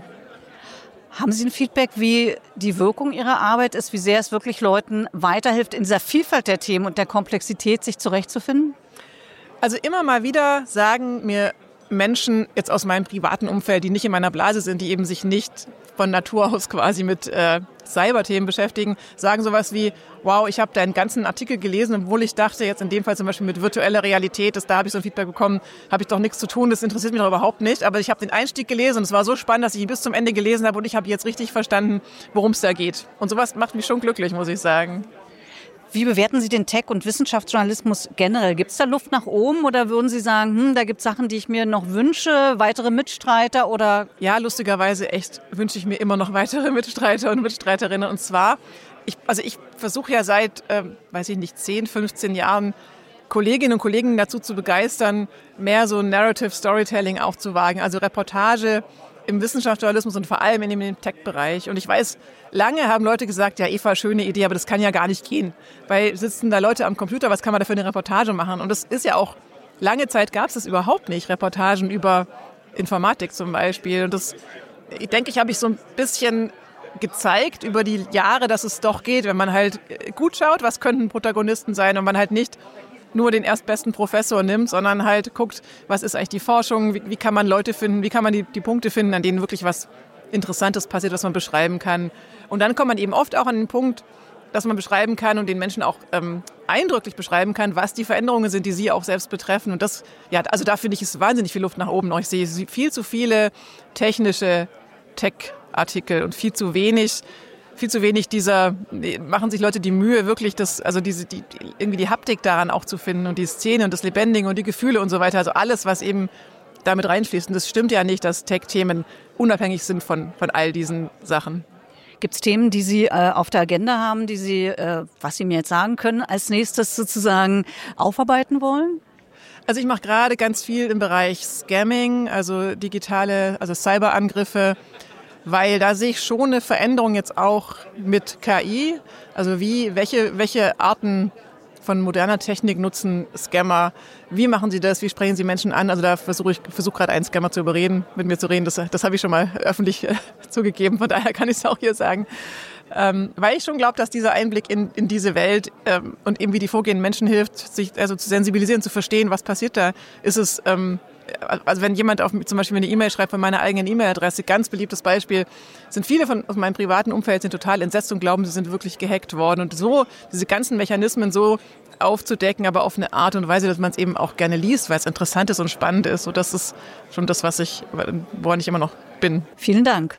Haben Sie ein Feedback, wie die Wirkung Ihrer Arbeit ist, wie sehr es wirklich Leuten weiterhilft, in dieser Vielfalt der Themen und der Komplexität sich zurechtzufinden? Also immer mal wieder sagen mir Menschen jetzt aus meinem privaten Umfeld, die nicht in meiner Blase sind, die eben sich nicht von Natur aus quasi mit äh, Cyberthemen beschäftigen, sagen sowas wie, wow, ich habe deinen ganzen Artikel gelesen, obwohl ich dachte, jetzt in dem Fall zum Beispiel mit virtueller Realität, das, da habe ich so ein Feedback bekommen, habe ich doch nichts zu tun, das interessiert mich doch überhaupt nicht, aber ich habe den Einstieg gelesen und es war so spannend, dass ich ihn bis zum Ende gelesen habe und ich habe jetzt richtig verstanden, worum es da geht. Und sowas macht mich schon glücklich, muss ich sagen. Wie bewerten Sie den Tech- und Wissenschaftsjournalismus generell? Gibt es da Luft nach oben oder würden Sie sagen, hm, da gibt es Sachen, die ich mir noch wünsche, weitere Mitstreiter oder? Ja, lustigerweise echt wünsche ich mir immer noch weitere Mitstreiter und Mitstreiterinnen. Und zwar, ich, also ich versuche ja seit, äh, weiß ich nicht, zehn, fünfzehn Jahren Kolleginnen und Kollegen dazu zu begeistern, mehr so Narrative Storytelling auch zu wagen, also Reportage im Wissenschaftsjournalismus und vor allem in dem Tech-Bereich. Und ich weiß, lange haben Leute gesagt, ja Eva, schöne Idee, aber das kann ja gar nicht gehen. Weil sitzen da Leute am Computer, was kann man da für eine Reportage machen? Und das ist ja auch, lange Zeit gab es das überhaupt nicht, Reportagen über Informatik zum Beispiel. Und das, ich denke, ich habe ich so ein bisschen gezeigt über die Jahre, dass es doch geht, wenn man halt gut schaut, was könnten Protagonisten sein und man halt nicht nur den erstbesten Professor nimmt, sondern halt guckt, was ist eigentlich die Forschung, wie, wie kann man Leute finden, wie kann man die, die Punkte finden, an denen wirklich was Interessantes passiert, was man beschreiben kann. Und dann kommt man eben oft auch an den Punkt, dass man beschreiben kann und den Menschen auch ähm, eindrücklich beschreiben kann, was die Veränderungen sind, die sie auch selbst betreffen. Und das, ja, also da finde ich, ist wahnsinnig viel Luft nach oben noch. Ich sehe viel zu viele technische Tech-Artikel und viel zu wenig viel zu wenig dieser, machen sich Leute die Mühe, wirklich das, also diese, die, irgendwie die Haptik daran auch zu finden und die Szene und das Lebendige und die Gefühle und so weiter. Also alles, was eben damit reinfließt. Und das stimmt ja nicht, dass Tech-Themen unabhängig sind von, von all diesen Sachen. Gibt es Themen, die Sie äh, auf der Agenda haben, die Sie, äh, was Sie mir jetzt sagen können, als nächstes sozusagen aufarbeiten wollen? Also ich mache gerade ganz viel im Bereich Scamming, also digitale, also Cyberangriffe, weil da sehe ich schon eine Veränderung jetzt auch mit K I. Also wie, welche, welche Arten von moderner Technik nutzen Scammer? Wie machen sie das? Wie sprechen sie Menschen an? Also da versuche ich versuche gerade einen Scammer zu überreden, mit mir zu reden. Das, das habe ich schon mal öffentlich äh, zugegeben. Von daher kann ich es auch hier sagen. Ähm, weil ich schon glaube, dass dieser Einblick in, in diese Welt ähm, und eben wie die vorgehenden Menschen hilft, sich also zu sensibilisieren, zu verstehen, was passiert da, ist es... Ähm, Also wenn jemand auf, zum Beispiel eine E-Mail schreibt von meiner eigenen E-Mail-Adresse, ganz beliebtes Beispiel, sind viele von aus meinem privaten Umfeld sind total entsetzt und glauben, sie sind wirklich gehackt worden. Und so diese ganzen Mechanismen so aufzudecken, aber auf eine Art und Weise, dass man es eben auch gerne liest, weil es interessant ist und spannend ist. So, das ist schon das, was ich, woran ich immer noch bin. Vielen Dank.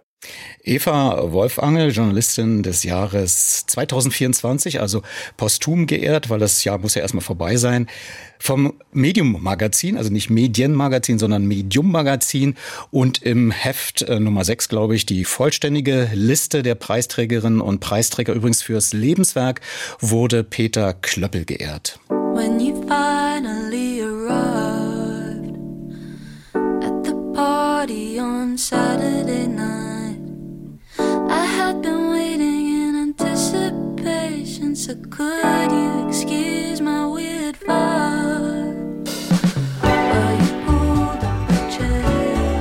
Eva Wolfangel, Journalistin des Jahres zweitausendvierundzwanzig, also posthum geehrt, weil das Jahr muss ja erstmal vorbei sein, vom Medium-Magazin, also nicht Medienmagazin, sondern Medium-Magazin und im Heft äh, Nummer sechs, glaube ich, die vollständige Liste der Preisträgerinnen und Preisträger. Übrigens fürs Lebenswerk wurde Peter Klöppel geehrt. When you finally arrived at the party on Saturday night, I had been waiting in anticipation, so could you excuse my weird vibe? While you pulled up a chair.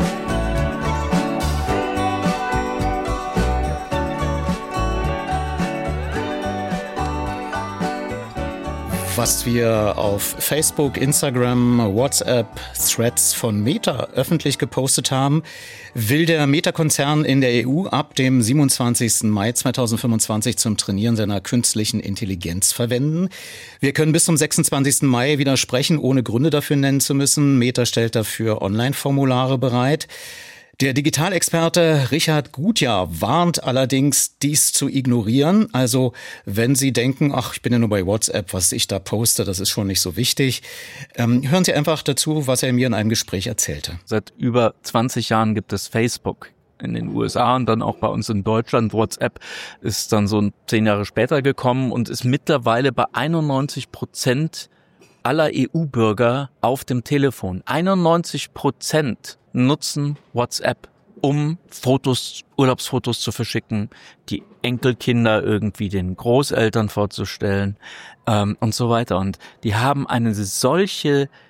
Was wir auf Facebook, Instagram, WhatsApp, Threads von Meta öffentlich gepostet haben, will der Meta-Konzern in der E U ab dem siebenundzwanzigsten Mai zweitausendfünfundzwanzig zum Trainieren seiner künstlichen Intelligenz verwenden. Wir können bis zum sechsundzwanzigsten Mai widersprechen, ohne Gründe dafür nennen zu müssen. Meta stellt dafür Online-Formulare bereit. Der Digitalexperte Richard Gutjahr warnt allerdings, dies zu ignorieren. Also wenn Sie denken, ach, ich bin ja nur bei WhatsApp, was ich da poste, das ist schon nicht so wichtig. Ähm, hören Sie einfach dazu, was er mir in einem Gespräch erzählte. Seit über zwanzig Jahren gibt es Facebook in den U S A und dann auch bei uns in Deutschland. WhatsApp ist dann so zehn Jahre später gekommen und ist mittlerweile bei einundneunzig Prozent aller E U-Bürger auf dem Telefon. einundneunzig Prozent nutzen WhatsApp, um Fotos, Urlaubsfotos zu verschicken, die Enkelkinder irgendwie den Großeltern vorzustellen ähm, und so weiter. Und die haben eine solche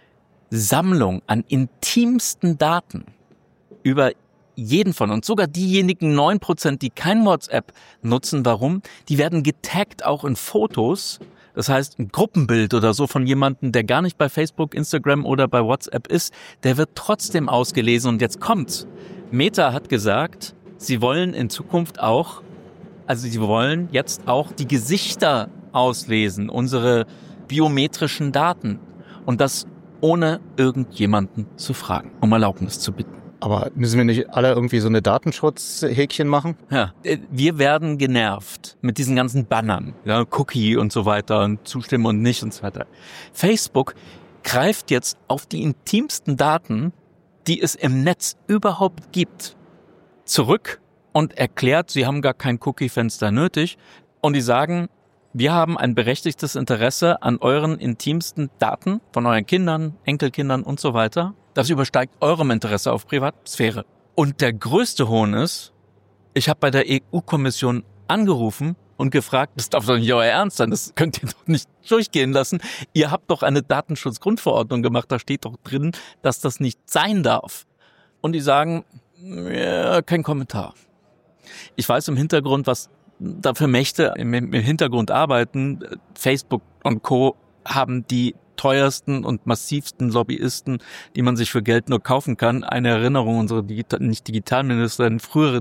Sammlung an intimsten Daten über jeden von uns, sogar diejenigen neun Prozent, die kein WhatsApp nutzen. Warum? Die werden getaggt auch in Fotos. Das heißt, ein Gruppenbild oder so von jemandem, der gar nicht bei Facebook, Instagram oder bei WhatsApp ist, der wird trotzdem ausgelesen. Und jetzt kommt's. Meta hat gesagt, sie wollen in Zukunft auch, also sie wollen jetzt auch die Gesichter auslesen, unsere biometrischen Daten. Und das ohne irgendjemanden zu fragen, um Erlaubnis zu bitten. Aber müssen wir nicht alle irgendwie so eine Datenschutzhäkchen machen? Ja, wir werden genervt mit diesen ganzen Bannern, ja, Cookie und so weiter und zustimmen und nicht und so weiter. Facebook greift jetzt auf die intimsten Daten, die es im Netz überhaupt gibt, zurück und erklärt, sie haben gar kein Cookie-Fenster nötig. Und die sagen, wir haben ein berechtigtes Interesse an euren intimsten Daten von euren Kindern, Enkelkindern und so weiter. Das übersteigt eurem Interesse auf Privatsphäre. Und der größte Hohn ist, ich habe bei der E U-Kommission angerufen und gefragt, das darf doch nicht euer Ernst sein, das könnt ihr doch nicht durchgehen lassen. Ihr habt doch eine Datenschutzgrundverordnung gemacht, da steht doch drin, dass das nicht sein darf. Und die sagen, ja, kein Kommentar. Ich weiß im Hintergrund, was da für Mächte im, im Hintergrund arbeiten. Facebook und Co. haben die teuersten und massivsten Lobbyisten, die man sich für Geld nur kaufen kann. Eine Erinnerung, unsere Digital, nicht Digitalministerin, frühere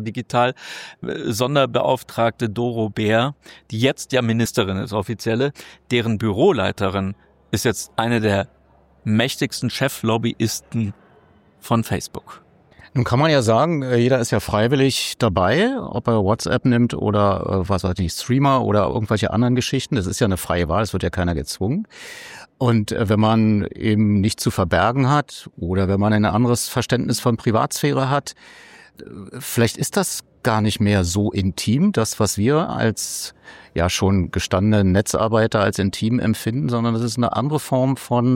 Digital-Sonderbeauftragte Doro Bär, die jetzt ja Ministerin ist, offizielle, deren Büroleiterin ist jetzt eine der mächtigsten Cheflobbyisten von Facebook. Nun kann man ja sagen, jeder ist ja freiwillig dabei, ob er WhatsApp nimmt oder was weiß ich, Streamer oder irgendwelche anderen Geschichten. Das ist ja eine freie Wahl, es wird ja keiner gezwungen. Und wenn man eben nichts zu verbergen hat oder wenn man ein anderes Verständnis von Privatsphäre hat, vielleicht ist das gar nicht mehr so intim, das, was wir als ja schon gestandene Netzarbeiter als intim empfinden, sondern das ist eine andere Form von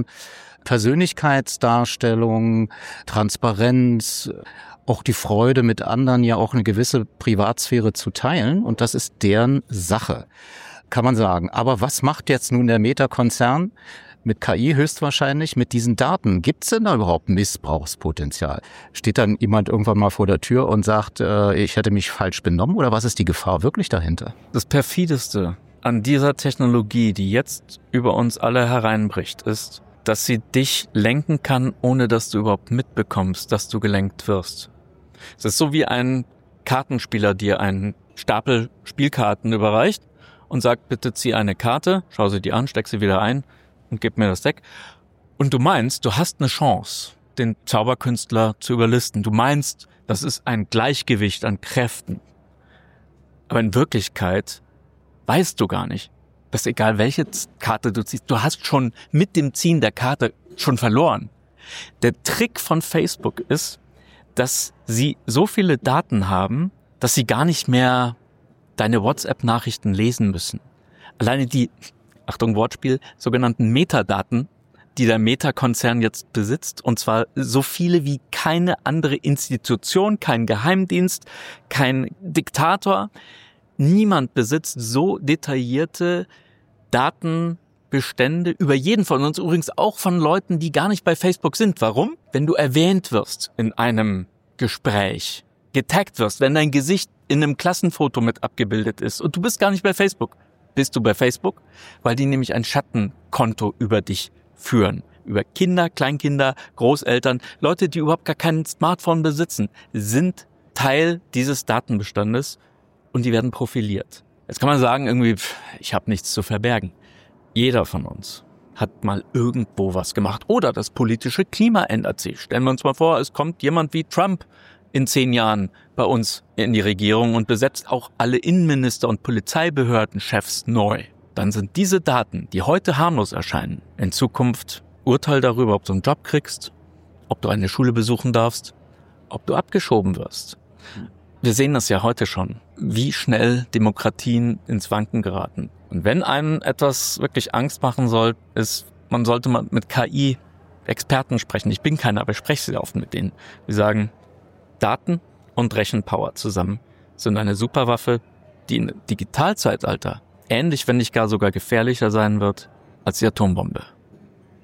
Persönlichkeitsdarstellung, Transparenz, auch die Freude mit anderen ja auch eine gewisse Privatsphäre zu teilen und das ist deren Sache, kann man sagen. Aber was macht jetzt nun der Meta-Konzern mit K I höchstwahrscheinlich mit diesen Daten? Gibt es denn da überhaupt Missbrauchspotenzial? Steht dann jemand irgendwann mal vor der Tür und sagt, äh, ich hätte mich falsch benommen oder was ist die Gefahr wirklich dahinter? Das perfideste an dieser Technologie, die jetzt über uns alle hereinbricht, ist, dass sie dich lenken kann, ohne dass du überhaupt mitbekommst, dass du gelenkt wirst. Es ist so wie ein Kartenspieler dir einen Stapel Spielkarten überreicht und sagt, bitte zieh eine Karte, schau sie dir an, steck sie wieder ein und gib mir das Deck. Und du meinst, du hast eine Chance, den Zauberkünstler zu überlisten. Du meinst, das ist ein Gleichgewicht an Kräften. Aber in Wirklichkeit weißt du gar nicht, dass egal welche Karte du ziehst, du hast schon mit dem Ziehen der Karte schon verloren. Der Trick von Facebook ist, dass sie so viele Daten haben, dass sie gar nicht mehr deine WhatsApp-Nachrichten lesen müssen. Alleine die, Achtung Wortspiel, sogenannten Metadaten, die der Meta-Konzern jetzt besitzt, und zwar so viele wie keine andere Institution, kein Geheimdienst, kein Diktator. Niemand besitzt so detaillierte Datenbestände über jeden von uns, übrigens auch von Leuten, die gar nicht bei Facebook sind. Warum? Wenn du erwähnt wirst in einem Gespräch, getaggt wirst, wenn dein Gesicht in einem Klassenfoto mit abgebildet ist und du bist gar nicht bei Facebook. Bist du bei Facebook? Weil die nämlich ein Schattenkonto über dich führen. Über Kinder, Kleinkinder, Großeltern, Leute, die überhaupt gar kein Smartphone besitzen, sind Teil dieses Datenbestandes. Und die werden profiliert. Jetzt kann man sagen, irgendwie, ich habe nichts zu verbergen. Jeder von uns hat mal irgendwo was gemacht. Oder das politische Klima ändert sich. Stellen wir uns mal vor, es kommt jemand wie Trump in zehn Jahren bei uns in die Regierung und besetzt auch alle Innenminister und Polizeibehördenchefs neu. Dann sind diese Daten, die heute harmlos erscheinen, in Zukunft Urteil darüber, ob du einen Job kriegst, ob du eine Schule besuchen darfst, ob du abgeschoben wirst. Wir sehen das ja heute schon, wie schnell Demokratien ins Wanken geraten. Und wenn einem etwas wirklich Angst machen soll, ist, man sollte mal mit K I-Experten sprechen. Ich bin keiner, aber ich spreche sehr oft mit denen. Die sagen, Daten und Rechenpower zusammen sind eine Superwaffe, die im Digitalzeitalter ähnlich, wenn nicht gar sogar gefährlicher sein wird als die Atombombe.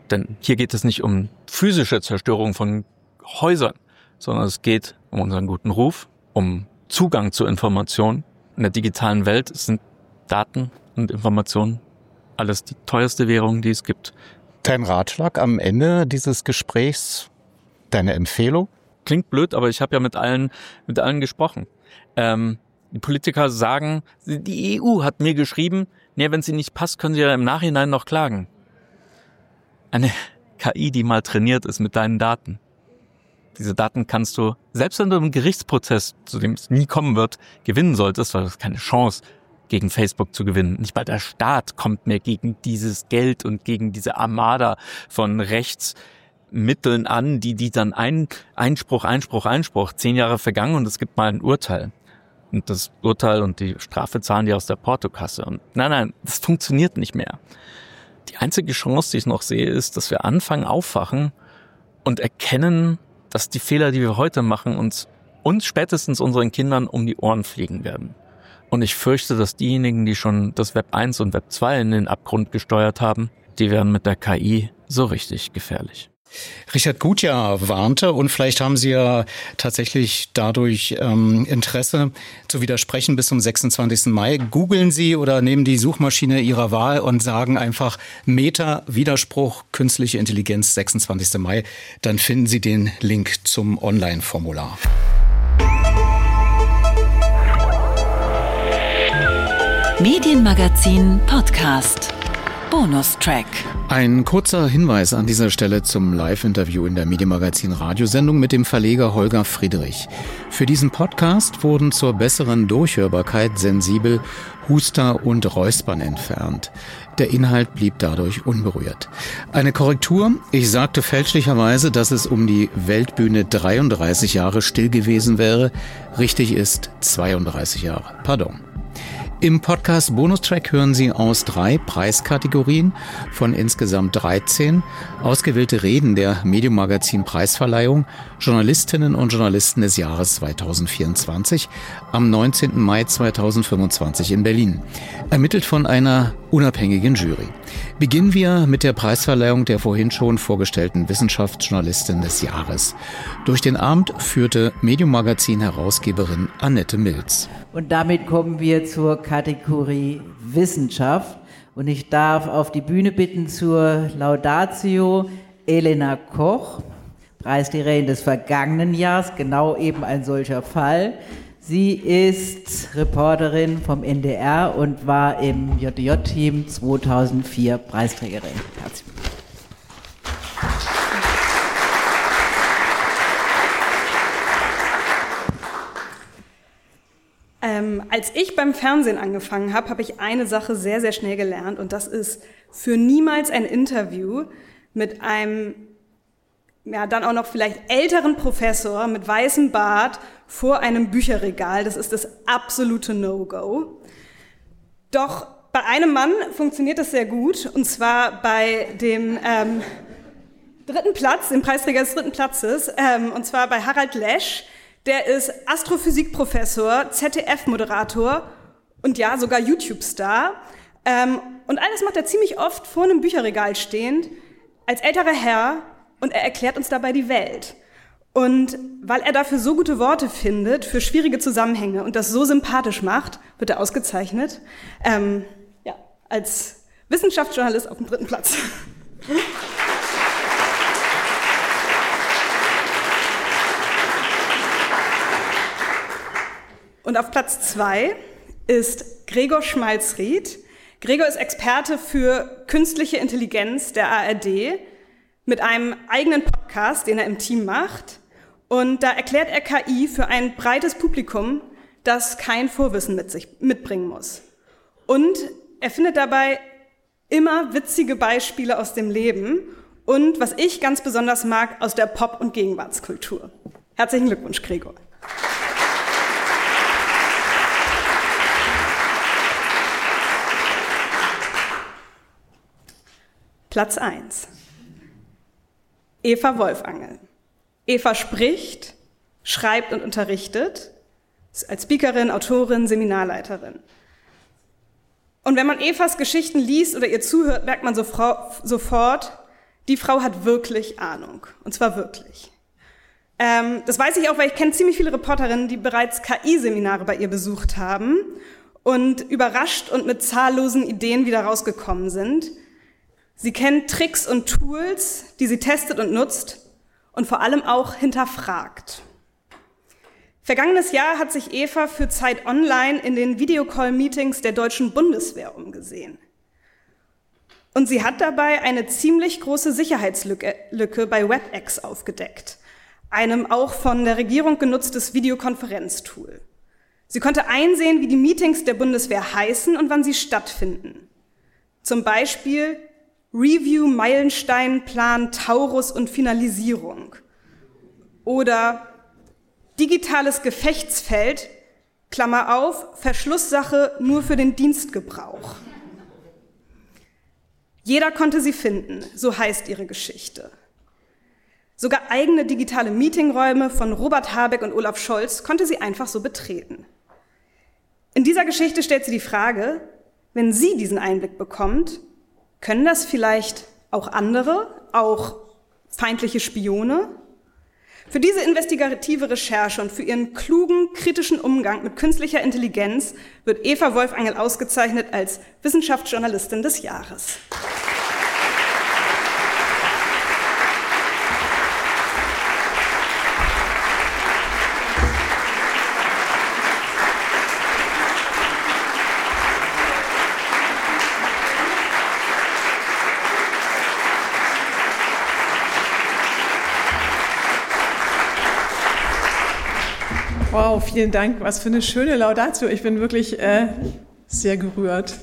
Denn hier geht es nicht um physische Zerstörung von Häusern, sondern es geht um unseren guten Ruf, um Zugang zu Informationen. In der digitalen Welt sind Daten und Informationen alles die teuerste Währung, die es gibt. Dein Ratschlag am Ende dieses Gesprächs, deine Empfehlung? Klingt blöd, aber ich habe ja mit allen, mit allen gesprochen. Ähm, die Politiker sagen, die E U hat mir geschrieben, nee, wenn sie nicht passt, können sie ja im Nachhinein noch klagen. Eine K I, die mal trainiert ist mit deinen Daten. Diese Daten kannst du, selbst wenn du im Gerichtsprozess, zu dem es nie kommen wird, gewinnen solltest, weil das keine Chance gegen Facebook zu gewinnen. Nicht mal der Staat kommt mehr gegen dieses Geld und gegen diese Armada von Rechtsmitteln an, die die dann ein, Einspruch, Einspruch, Einspruch, zehn Jahre vergangen und es gibt mal ein Urteil. Und das Urteil und die Strafe zahlen die aus der Portokasse. Und nein, nein, das funktioniert nicht mehr. Die einzige Chance, die ich noch sehe, ist, dass wir anfangen, aufwachen und erkennen, dass die Fehler, die wir heute machen, uns, uns spätestens unseren Kindern um die Ohren fliegen werden. Und ich fürchte, dass diejenigen, die schon das Web eins und Web zwei in den Abgrund gesteuert haben, die werden mit der K I so richtig gefährlich. Richard Gutjahr warnte, und vielleicht haben Sie ja tatsächlich dadurch ähm, Interesse zu widersprechen bis zum sechsundzwanzigsten Mai. Googeln Sie oder nehmen die Suchmaschine Ihrer Wahl und sagen einfach Meta, Widerspruch, künstliche Intelligenz, sechsundzwanzigsten Mai. Dann finden Sie den Link zum Online-Formular. Medienmagazin Podcast. Bonustrack. Ein kurzer Hinweis an dieser Stelle zum Live-Interview in der Medienmagazin Radiosendung mit dem Verleger Holger Friedrich. Für diesen Podcast wurden zur besseren Durchhörbarkeit sensibel Huster und Räuspern entfernt. Der Inhalt blieb dadurch unberührt. Eine Korrektur: Ich sagte fälschlicherweise, dass es um die Weltbühne dreiunddreißig Jahre still gewesen wäre. Richtig ist zweiunddreißig Jahre. Pardon. Im Podcast Bonustrack hören Sie aus drei Preiskategorien von insgesamt dreizehn ausgewählte Reden der Medienmagazin-Preisverleihung Journalistinnen und Journalisten des Jahres zweitausendvierundzwanzig am neunzehnten Mai zweitausendfünfundzwanzig in Berlin, ermittelt von einer unabhängigen Jury. Beginnen wir mit der Preisverleihung der vorhin schon vorgestellten Wissenschaftsjournalistin des Jahres. Durch den Abend führte Medienmagazin-Herausgeberin Annette Milz. Und damit kommen wir zur Kategorie Wissenschaft. Und ich darf auf die Bühne bitten zur Laudatio Elena Koch, Preisträgerin des vergangenen Jahres, genau eben ein solcher Fall. Sie ist Reporterin vom N D R und war im J J-Team zweitausendvier Preisträgerin. Herzlich willkommen. Ähm, als ich beim Fernsehen angefangen habe, habe ich eine Sache sehr, sehr schnell gelernt, und das ist: für niemals ein Interview mit einem, ja, dann auch noch vielleicht älteren Professor mit weißem Bart vor einem Bücherregal. Das ist das absolute No-Go. Doch bei einem Mann funktioniert das sehr gut, und zwar bei dem ähm, dritten Platz, dem Preisträger des dritten Platzes, ähm, und zwar bei Harald Lesch. Der ist Astrophysikprofessor, Z D F-Moderator und ja, sogar YouTube-Star. Ähm, und alles macht er ziemlich oft vor einem Bücherregal stehend, als älterer Herr, und er erklärt uns dabei die Welt. Und weil er dafür so gute Worte findet, für schwierige Zusammenhänge, und das so sympathisch macht, wird er ausgezeichnet. Ähm, ja, als Wissenschaftsjournalist auf dem dritten Platz. Und auf Platz zwei ist Gregor Schmalzried. Gregor ist Experte für künstliche Intelligenz der A R D mit einem eigenen Podcast, den er im Team macht. Und da erklärt er K I für ein breites Publikum, das kein Vorwissen mit sich mitbringen muss. Und er findet dabei immer witzige Beispiele aus dem Leben und, was ich ganz besonders mag, aus der Pop- und Gegenwartskultur. Herzlichen Glückwunsch, Gregor. Platz eins. Eva Wolfangel. Eva spricht, schreibt und unterrichtet, ist als Speakerin, Autorin, Seminarleiterin. Und wenn man Evas Geschichten liest oder ihr zuhört, merkt man sofort, Die Frau hat wirklich Ahnung. Und zwar wirklich. Ähm, das weiß ich auch, weil ich kenne ziemlich viele Reporterinnen, die bereits K I-Seminare bei ihr besucht haben und überrascht und mit zahllosen Ideen wieder rausgekommen sind. Sie kennt Tricks und Tools, die sie testet und nutzt und vor allem auch hinterfragt. Vergangenes Jahr hat sich Eva für Zeit Online in den Videocall-Meetings der deutschen Bundeswehr umgesehen. Und sie hat dabei eine ziemlich große Sicherheitslücke Lücke bei WebEx aufgedeckt, einem auch von der Regierung genutztes Videokonferenztool. Sie konnte einsehen, wie die Meetings der Bundeswehr heißen und wann sie stattfinden. Zum Beispiel Review, Meilensteinplan, Taurus und Finalisierung. Oder digitales Gefechtsfeld, Klammer auf, Verschlusssache nur für den Dienstgebrauch. Jeder konnte sie finden, so heißt ihre Geschichte. Sogar eigene digitale Meetingräume von Robert Habeck und Olaf Scholz konnte sie einfach so betreten. In dieser Geschichte stellt sie die Frage, wenn sie diesen Einblick bekommt, können das vielleicht auch andere, auch feindliche Spione? Für diese investigative Recherche und für ihren klugen, kritischen Umgang mit künstlicher Intelligenz wird Eva Wolfangel ausgezeichnet als Wissenschaftsjournalistin des Jahres. Wow, vielen Dank. Was für eine schöne Laudatio. Ich bin wirklich äh, sehr gerührt.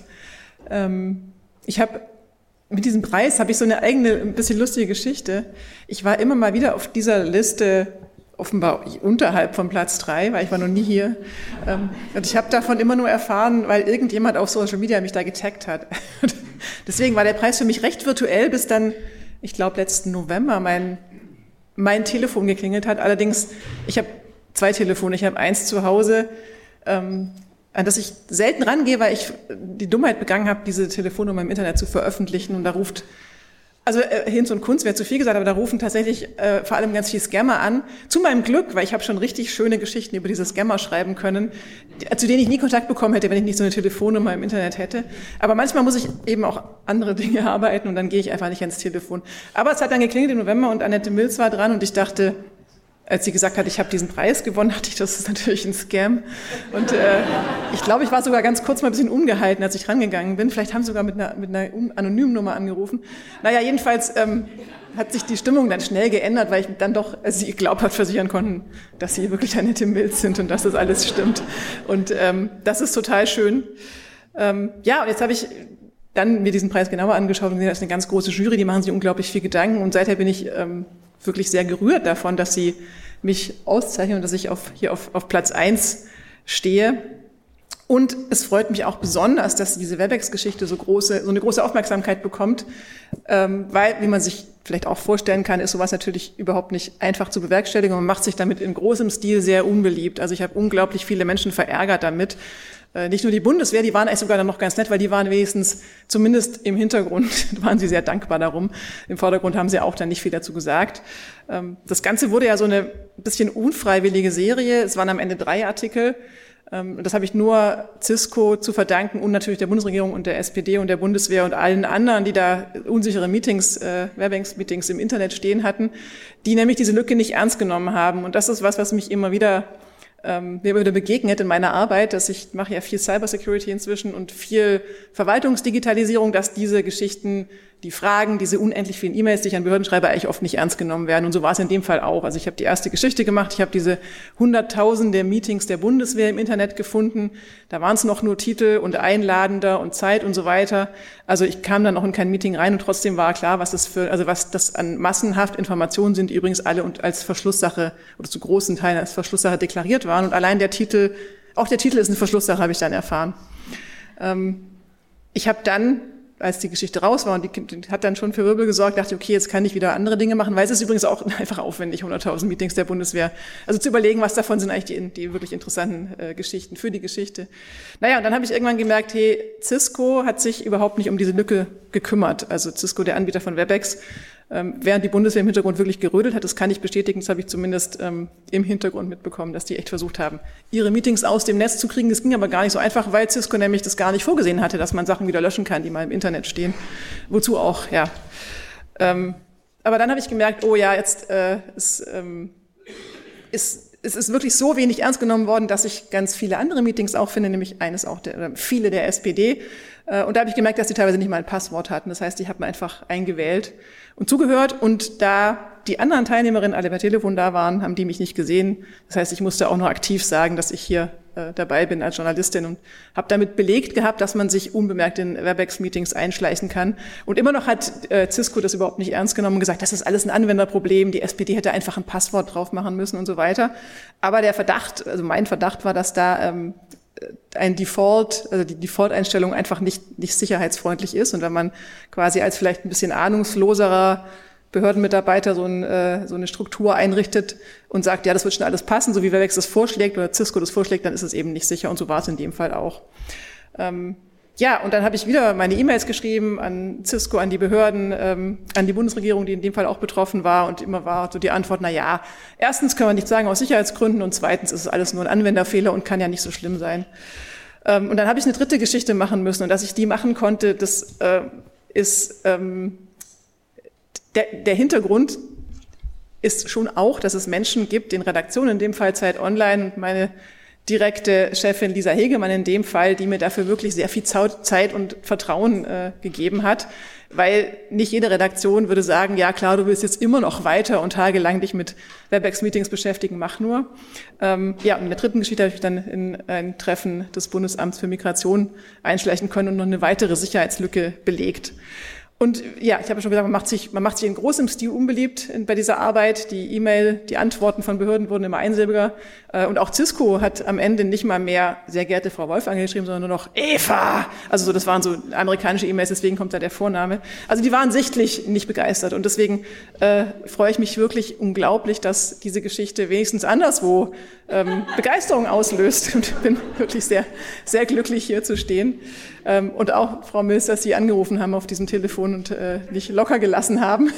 Ähm, ich habe mit diesem Preis habe ich so eine eigene, ein bisschen lustige Geschichte. Ich war immer mal wieder auf dieser Liste, offenbar unterhalb von Platz drei, weil ich war noch nie hier. Ähm, und ich habe davon immer nur erfahren, weil irgendjemand auf Social Media mich da getaggt hat. Deswegen war der Preis für mich recht virtuell, bis dann, ich glaube, letzten November mein, mein Telefon geklingelt hat. Allerdings, ich habe zwei Telefone. Ich habe eins zu Hause, ähm, an das ich selten rangehe, weil ich die Dummheit begangen habe, diese Telefonnummer im Internet zu veröffentlichen. Und da ruft, also äh, Hinz und Kunz wäre zu viel gesagt, aber da rufen tatsächlich äh, vor allem ganz viele Scammer an. Zu meinem Glück, weil ich habe schon richtig schöne Geschichten über diese Scammer schreiben können, die, zu denen ich nie Kontakt bekommen hätte, wenn ich nicht so eine Telefonnummer im Internet hätte. Aber manchmal muss ich eben auch andere Dinge arbeiten und dann gehe ich einfach nicht ans Telefon. Aber es hat dann geklingelt im November und Annette Mills war dran und ich dachte, als sie gesagt hat, ich habe diesen Preis gewonnen, dachte ich, das ist natürlich ein Scam. Und äh, ich glaube, ich war sogar ganz kurz mal ein bisschen ungehalten, als ich rangegangen bin. Vielleicht haben sie sogar mit einer, mit einer anonymen Nummer angerufen. Naja, jedenfalls ähm, hat sich die Stimmung dann schnell geändert, weil ich dann doch also sie glaubhaft versichern konnten, dass sie wirklich Annette Mills sind und dass das alles stimmt. Und ähm, das ist total schön. Ähm, ja, und jetzt habe ich dann mir diesen Preis genauer angeschaut und gesehen, das ist eine ganz große Jury, die machen sich unglaublich viel Gedanken. Und seither bin ich ähm, wirklich sehr gerührt davon, dass sie mich auszeichnen und dass ich auf, hier auf, auf Platz eins stehe. Und es freut mich auch besonders, dass diese WebEx-Geschichte so große, so eine große Aufmerksamkeit bekommt, ähm, weil, wie man sich vielleicht auch vorstellen kann, ist sowas natürlich überhaupt nicht einfach zu bewerkstelligen. Man macht sich damit in großem Stil sehr unbeliebt. Also ich habe unglaublich viele Menschen verärgert damit. Äh, nicht nur die Bundeswehr, die waren eigentlich sogar dann noch ganz nett, weil die waren wenigstens, zumindest im Hintergrund, waren sie sehr dankbar darum. Im Vordergrund haben sie auch dann nicht viel dazu gesagt. Ähm, das Ganze wurde ja so eine bisschen unfreiwillige Serie. Es waren am Ende drei Artikel. Und das habe ich nur Cisco zu verdanken und natürlich der Bundesregierung und der S P D und der Bundeswehr und allen anderen, die da unsichere Meetings, äh, WebEx-Meetings im Internet stehen hatten, die nämlich diese Lücke nicht ernst genommen haben. Und das ist was, was mich immer wieder, ähm, mir immer wieder begegnet in meiner Arbeit, dass ich mache ja viel Cybersecurity inzwischen und viel Verwaltungsdigitalisierung, dass diese Geschichten, die Fragen, diese unendlich vielen E-Mails, die ich an Behörden schreibe, eigentlich oft nicht ernst genommen werden. Und so war es in dem Fall auch. Also ich habe die erste Geschichte gemacht. Ich habe diese hunderttausende Meetings der Bundeswehr im Internet gefunden. Da waren es noch nur Titel und Einladender und Zeit und so weiter. Also ich kam dann noch in kein Meeting rein und trotzdem war klar, was das für, also was das an massenhaft Informationen sind, die übrigens alle und als Verschlusssache oder zu großen Teilen als Verschlusssache deklariert waren. Und allein der Titel, auch der Titel ist eine Verschlusssache, habe ich dann erfahren. Ähm, ich habe dann, als die Geschichte raus war und die, die hat dann schon für Wirbel gesorgt, dachte ich, okay, jetzt kann ich wieder andere Dinge machen, weil es ist übrigens auch einfach aufwendig, hunderttausend Meetings der Bundeswehr. Also zu überlegen, was davon sind eigentlich die, die wirklich interessanten äh, Geschichten für die Geschichte. Naja, und dann habe ich irgendwann gemerkt, hey, Cisco hat sich überhaupt nicht um diese Lücke gekümmert. Also Cisco, der Anbieter von WebEx, Ähm, während die Bundeswehr im Hintergrund wirklich gerödelt hat, das kann ich bestätigen, das habe ich zumindest ähm, im Hintergrund mitbekommen, dass die echt versucht haben, ihre Meetings aus dem Netz zu kriegen. Das ging aber gar nicht so einfach, weil Cisco nämlich das gar nicht vorgesehen hatte, dass man Sachen wieder löschen kann, die mal im Internet stehen. Wozu auch, ja. Ähm, aber dann habe ich gemerkt, oh ja, jetzt äh, ist, ähm, ist es ist wirklich so wenig ernst genommen worden, dass ich ganz viele andere Meetings auch finde, nämlich eines auch der, oder viele der S P D. Und da habe ich gemerkt, dass die teilweise nicht mal ein Passwort hatten. Das heißt, ich habe mir einfach eingewählt und zugehört. Und da die anderen Teilnehmerinnen alle per Telefon da waren, haben die mich nicht gesehen. Das heißt, ich musste auch noch aktiv sagen, dass ich hier äh, dabei bin als Journalistin und habe damit belegt gehabt, dass man sich unbemerkt in WebEx-Meetings einschleichen kann. Und immer noch hat äh, Cisco das überhaupt nicht ernst genommen und gesagt, das ist alles ein Anwenderproblem, die S P D hätte einfach ein Passwort drauf machen müssen und so weiter. Aber der Verdacht, also mein Verdacht war, dass da ähm, ein Default, also die Default-Einstellung einfach nicht, nicht sicherheitsfreundlich ist. Und wenn man quasi als vielleicht ein bisschen ahnungsloserer Behördenmitarbeiter so, ein, äh, so eine Struktur einrichtet und sagt, ja, das wird schon alles passen, so wie WebEx das vorschlägt oder Cisco das vorschlägt, dann ist es eben nicht sicher. Und so war es in dem Fall auch. Ähm, ja, und dann habe ich wieder meine E-Mails geschrieben an Cisco, an die Behörden, ähm, an die Bundesregierung, die in dem Fall auch betroffen war. Und immer war so die Antwort, na ja, erstens können wir nicht sagen aus Sicherheitsgründen und zweitens ist es alles nur ein Anwenderfehler und kann ja nicht so schlimm sein. Ähm, und dann habe ich eine dritte Geschichte machen müssen. Und dass ich die machen konnte, das äh, ist ähm, der, der Hintergrund ist schon auch, dass es Menschen gibt, in Redaktionen, in dem Fall Zeit Online und meine direkte Chefin Lisa Hegemann in dem Fall, die mir dafür wirklich sehr viel Zeit und Vertrauen äh, gegeben hat, weil nicht jede Redaktion würde sagen, ja klar, du willst jetzt immer noch weiter und tagelang dich mit WebEx-Meetings beschäftigen, mach nur. Ähm, ja, und in der dritten Geschichte habe ich dann in ein Treffen des Bundesamts für Migration einschleichen können und noch eine weitere Sicherheitslücke belegt. Und ja, ich habe schon gesagt, man macht sich, man macht sich in großem Stil unbeliebt bei dieser Arbeit. Die E-Mail, die Antworten von Behörden wurden immer einsilbiger. Und auch Cisco hat am Ende nicht mal mehr sehr geehrte Frau Wolf angeschrieben, sondern nur noch Eva. Also so, das waren so amerikanische E-Mails, deswegen kommt da der Vorname. Also die waren sichtlich nicht begeistert. Und deswegen äh, freue ich mich wirklich unglaublich, dass diese Geschichte wenigstens anderswo ähm, Begeisterung auslöst. Und bin wirklich sehr, sehr glücklich, hier zu stehen. Ähm, und auch, Frau Mills, dass Sie angerufen haben auf diesem Telefon und äh, nicht locker gelassen haben.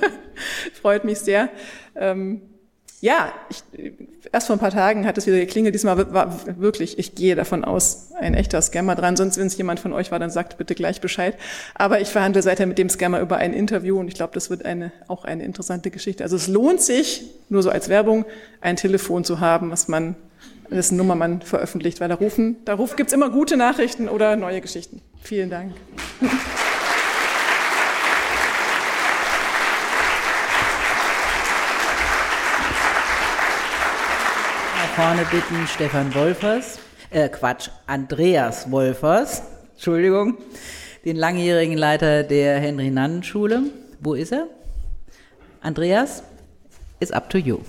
Freut mich sehr. Ähm, ja, ich, erst vor ein paar Tagen hat es wieder geklingelt. Diesmal war wirklich, ich gehe davon aus, ein echter Scammer dran. Sonst, wenn es jemand von euch war, dann sagt bitte gleich Bescheid. Aber ich verhandle seither mit dem Scammer über ein Interview und ich glaube, das wird eine, auch eine interessante Geschichte. Also es lohnt sich, nur so als Werbung, ein Telefon zu haben, was man dessen Nummer man veröffentlicht, weil da rufen, da ruft, gibt's immer gute Nachrichten oder neue Geschichten. Vielen Dank. Nach vorne bitten Stefan Wolfers, äh Quatsch, Andreas Wolfers, Entschuldigung, den langjährigen Leiter der Henry-Nannen-Schule. Wo ist er? Andreas, it's up to you.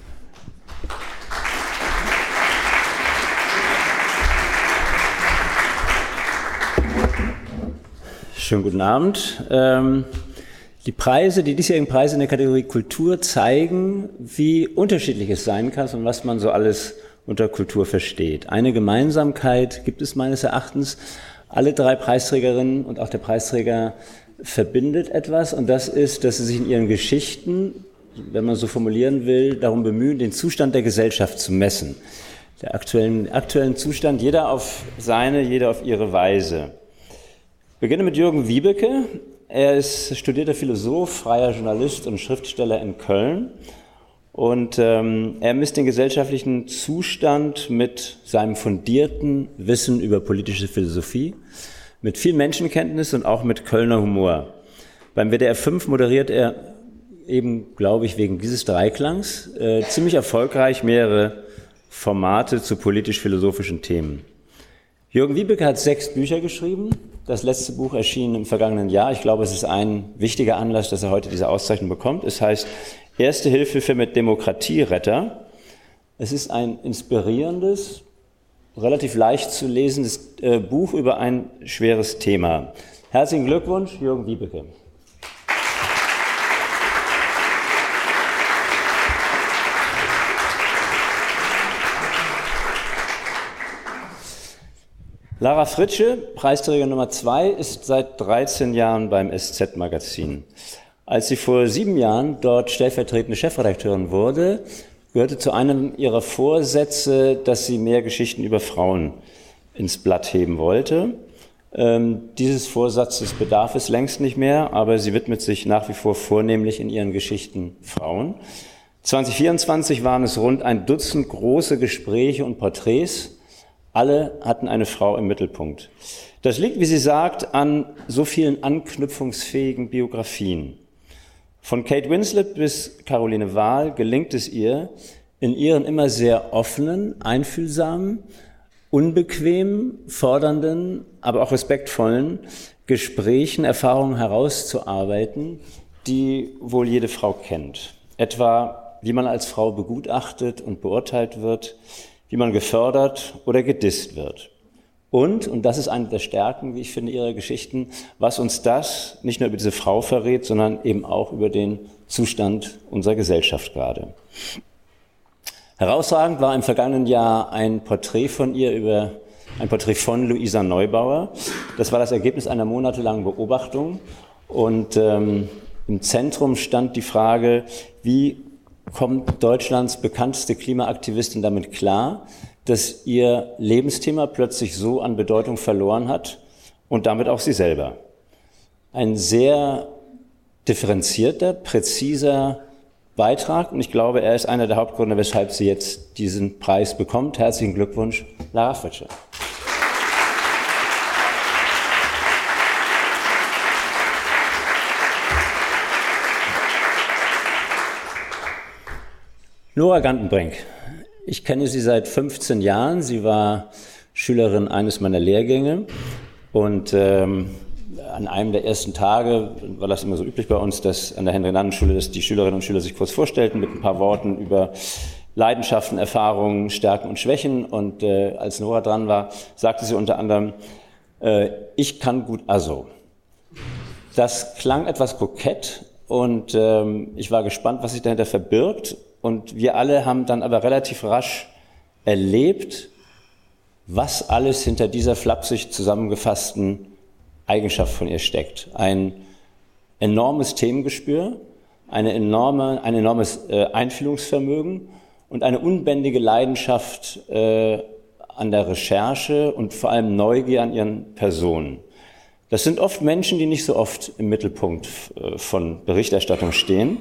Schönen guten Abend. Ähm, die Preise, die diesjährigen Preise in der Kategorie Kultur zeigen, wie unterschiedlich es sein kann und was man so alles unter Kultur versteht. Eine Gemeinsamkeit gibt es meines Erachtens. Alle drei Preisträgerinnen und auch der Preisträger verbindet etwas und das ist, dass sie sich in ihren Geschichten, wenn man so formulieren will, darum bemühen, den Zustand der Gesellschaft zu messen. Der aktuellen, aktuellen Zustand, jeder auf seine, jeder auf ihre Weise. Ich beginne mit Jürgen Wiebeke. Er ist studierter Philosoph, freier Journalist und Schriftsteller in Köln. Und ähm, er misst den gesellschaftlichen Zustand mit seinem fundierten Wissen über politische Philosophie, mit viel Menschenkenntnis und auch mit Kölner Humor. Beim W D R fünf moderiert er eben, glaube ich, wegen dieses Dreiklangs äh, ziemlich erfolgreich mehrere Formate zu politisch-philosophischen Themen. Jürgen Wiebeke hat sechs Bücher geschrieben. Das letzte Buch erschien im vergangenen Jahr. Ich glaube, es ist ein wichtiger Anlass, dass er heute diese Auszeichnung bekommt. Es heißt Erste Hilfe für Demokratieretter. Es ist ein inspirierendes, relativ leicht zu lesendes äh, Buch über ein schweres Thema. Herzlichen Glückwunsch, Jürgen Wiebeke. Lara Fritsche, Preisträger Nummer zwei, ist seit dreizehn Jahren beim S Z-Magazin. Als sie vor sieben Jahren dort stellvertretende Chefredakteurin wurde, gehörte zu einem ihrer Vorsätze, dass sie mehr Geschichten über Frauen ins Blatt heben wollte. Ähm, dieses Vorsatzes bedarf es längst nicht mehr, aber sie widmet sich nach wie vor vornehmlich in ihren Geschichten Frauen. zwanzig vierundzwanzig waren es rund ein Dutzend große Gespräche und Porträts. Alle hatten eine Frau im Mittelpunkt. Das liegt, wie sie sagt, an so vielen anknüpfungsfähigen Biografien. Von Kate Winslet bis Caroline Wahl gelingt es ihr, in ihren immer sehr offenen, einfühlsamen, unbequemen, fordernden, aber auch respektvollen Gesprächen Erfahrungen herauszuarbeiten, die wohl jede Frau kennt. Etwa, wie man als Frau begutachtet und beurteilt wird, wie man gefördert oder gedisst wird. Und, und das ist eine der Stärken, wie ich finde, ihrer Geschichten, was uns das nicht nur über diese Frau verrät, sondern eben auch über den Zustand unserer Gesellschaft gerade. Herausragend war im vergangenen Jahr ein Porträt von ihr über, ein Porträt von Luisa Neubauer. Das war das Ergebnis einer monatelangen Beobachtung. Und ähm, im Zentrum stand die Frage, wie kommt Deutschlands bekannteste Klimaaktivistin damit klar, dass ihr Lebensthema plötzlich so an Bedeutung verloren hat und damit auch sie selber. Ein sehr differenzierter, präziser Beitrag und ich glaube, er ist einer der Hauptgründe, weshalb sie jetzt diesen Preis bekommt. Herzlichen Glückwunsch, Lara Fritsche. Nora Gantenbrink. Ich kenne sie seit fünfzehn Jahren. Sie war Schülerin eines meiner Lehrgänge und ähm, an einem der ersten Tage war das immer so üblich bei uns, dass an der Henry-Nannen-Schule, dass die Schülerinnen und Schüler sich kurz vorstellten mit ein paar Worten über Leidenschaften, Erfahrungen, Stärken und Schwächen. Und äh, als Nora dran war, sagte sie unter anderem, äh, ich kann gut also. Das klang etwas kokett und ähm, ich war gespannt, was sich dahinter verbirgt. Und wir alle haben dann aber relativ rasch erlebt, was alles hinter dieser flapsig zusammengefassten Eigenschaft von ihr steckt. Ein enormes Themengespür, eine enorme, ein enormes äh, Einfühlungsvermögen und eine unbändige Leidenschaft äh, an der Recherche und vor allem Neugier an ihren Personen. Das sind oft Menschen, die nicht so oft im Mittelpunkt äh, von Berichterstattung stehen.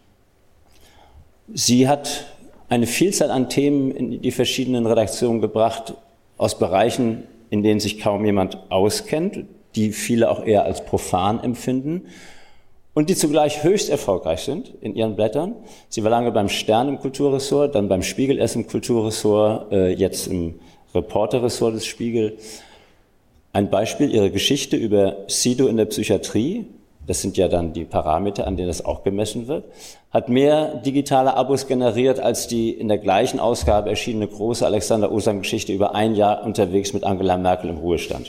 Sie hat eine Vielzahl an Themen in die verschiedenen Redaktionen gebracht, aus Bereichen, in denen sich kaum jemand auskennt, die viele auch eher als profan empfinden und die zugleich höchst erfolgreich sind in ihren Blättern. Sie war lange beim Stern im Kulturressort, dann beim Spiegel erst im Kulturressort, äh, jetzt im Reporterressort des Spiegel. Ein Beispiel, ihre Geschichte über Sido in der Psychiatrie, das sind ja dann die Parameter, an denen das auch gemessen wird, hat mehr digitale Abos generiert als die in der gleichen Ausgabe erschienene große Alexander Osam-Geschichte über ein Jahr unterwegs mit Angela Merkel im Ruhestand.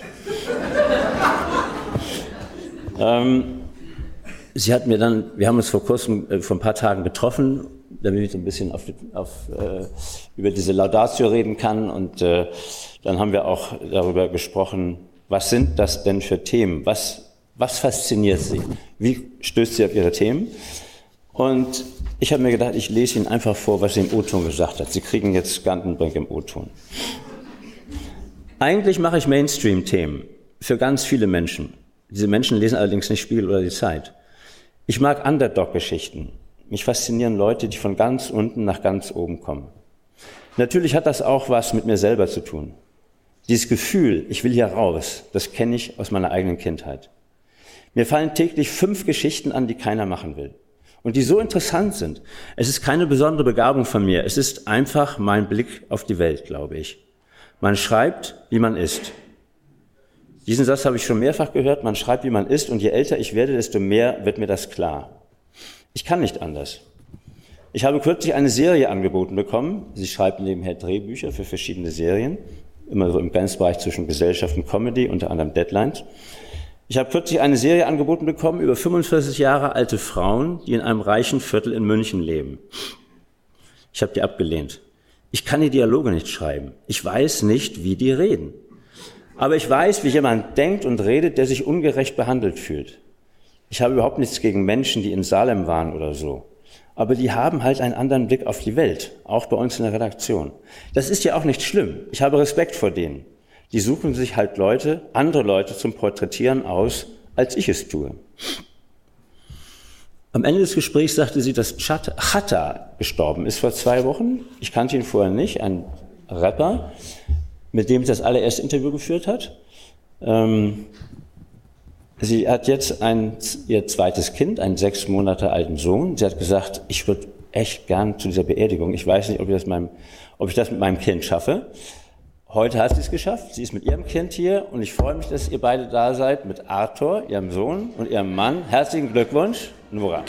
ähm, sie hat mir dann, wir haben uns vor kurzem, äh, vor ein paar Tagen getroffen, damit ich so ein bisschen auf, auf, äh, über diese Laudatio reden kann und äh, dann haben wir auch darüber gesprochen, was sind das denn für Themen, was Was fasziniert Sie? Wie stößt sie auf Ihre Themen? Und ich habe mir gedacht, ich lese Ihnen einfach vor, was sie im O-Ton gesagt hat. Sie kriegen jetzt Gantenbrink im O-Ton. Eigentlich mache ich Mainstream-Themen für ganz viele Menschen. Diese Menschen lesen allerdings nicht Spiegel oder die Zeit. Ich mag Underdog-Geschichten. Mich faszinieren Leute, die von ganz unten nach ganz oben kommen. Natürlich hat das auch was mit mir selber zu tun. Dieses Gefühl, ich will hier raus, das kenne ich aus meiner eigenen Kindheit. Mir fallen täglich fünf Geschichten an, die keiner machen will. Und die so interessant sind. Es ist keine besondere Begabung von mir. Es ist einfach mein Blick auf die Welt, glaube ich. Man schreibt, wie man ist. Diesen Satz habe ich schon mehrfach gehört. Man schreibt, wie man ist. Und je älter ich werde, desto mehr wird mir das klar. Ich kann nicht anders. Ich habe kürzlich eine Serie angeboten bekommen. Sie schreibt nebenher Drehbücher für verschiedene Serien. Immer so im Grenzbereich zwischen Gesellschaft und Comedy, unter anderem Deadlines. Ich habe kürzlich eine Serie angeboten bekommen über fünfundvierzig Jahre alte Frauen, die in einem reichen Viertel in München leben. Ich habe die abgelehnt. Ich kann die Dialoge nicht schreiben. Ich weiß nicht, wie die reden. Aber ich weiß, wie jemand denkt und redet, der sich ungerecht behandelt fühlt. Ich habe überhaupt nichts gegen Menschen, die in Salem waren oder so. Aber die haben halt einen anderen Blick auf die Welt, auch bei uns in der Redaktion. Das ist ja auch nicht schlimm. Ich habe Respekt vor denen. Die suchen sich halt Leute, andere Leute zum Porträtieren aus, als ich es tue. Am Ende des Gesprächs sagte sie, dass Chata gestorben ist vor zwei Wochen. Ich kannte ihn vorher nicht, ein Rapper, mit dem sie das allererste Interview geführt hat. Ähm, Sie hat jetzt ein, ihr zweites Kind, einen sechs Monate alten Sohn. Sie hat gesagt, ich würde echt gern zu dieser Beerdigung. Ich weiß nicht, ob ich das, meinem, ob ich das mit meinem Kind schaffe. Heute hat sie es geschafft. Sie ist mit ihrem Kind hier und ich freue mich, dass ihr beide da seid mit Arthur, ihrem Sohn und ihrem Mann. Herzlichen Glückwunsch, Nora.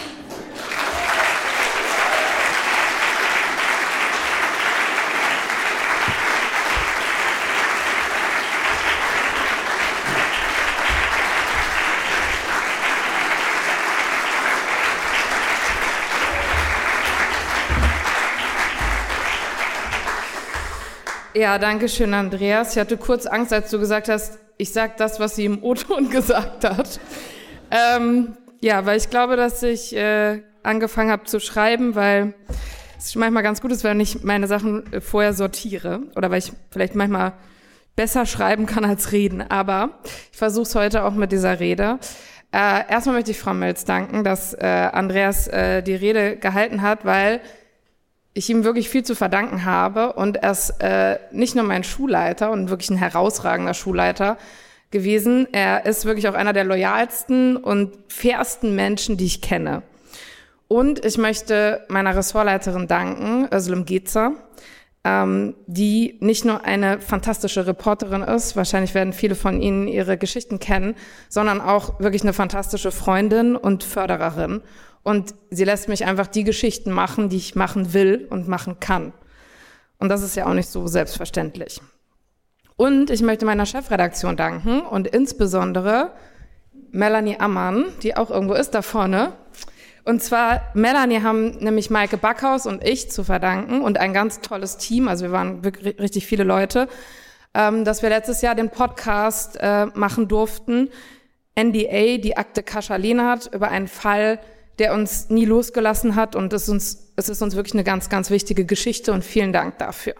Ja, danke schön, Andreas. Ich hatte kurz Angst, als du gesagt hast, ich sage das, was sie im O-Ton gesagt hat. Ähm, ja, weil ich glaube, dass ich äh, angefangen habe zu schreiben, weil es manchmal ganz gut ist, wenn ich meine Sachen äh, vorher sortiere oder weil ich vielleicht manchmal besser schreiben kann als reden. Aber ich versuche es heute auch mit dieser Rede. Äh, erstmal möchte ich Frau Mölz danken, dass äh, Andreas äh, die Rede gehalten hat, weil ich ihm wirklich viel zu verdanken habe und er ist äh, nicht nur mein Schulleiter und wirklich ein herausragender Schulleiter gewesen, er ist wirklich auch einer der loyalsten und fairsten Menschen, die ich kenne. Und ich möchte meiner Ressortleiterin danken, Özlem Gezer, ähm, die nicht nur eine fantastische Reporterin ist, wahrscheinlich werden viele von Ihnen ihre Geschichten kennen, sondern auch wirklich eine fantastische Freundin und Fördererin. Und sie lässt mich einfach die Geschichten machen, die ich machen will und machen kann. Und das ist ja auch nicht so selbstverständlich. Und ich möchte meiner Chefredaktion danken und insbesondere Melanie Ammann, die auch irgendwo ist da vorne. Und zwar, Melanie haben nämlich Maike Backhaus und ich zu verdanken und ein ganz tolles Team, also wir waren wirklich richtig viele Leute, ähm, dass wir letztes Jahr den Podcast äh, machen durften, N D A, die Akte Kascha-Lehnhardt, über einen Fall, der uns nie losgelassen hat und es, uns, es ist uns wirklich eine ganz, ganz wichtige Geschichte und vielen Dank dafür.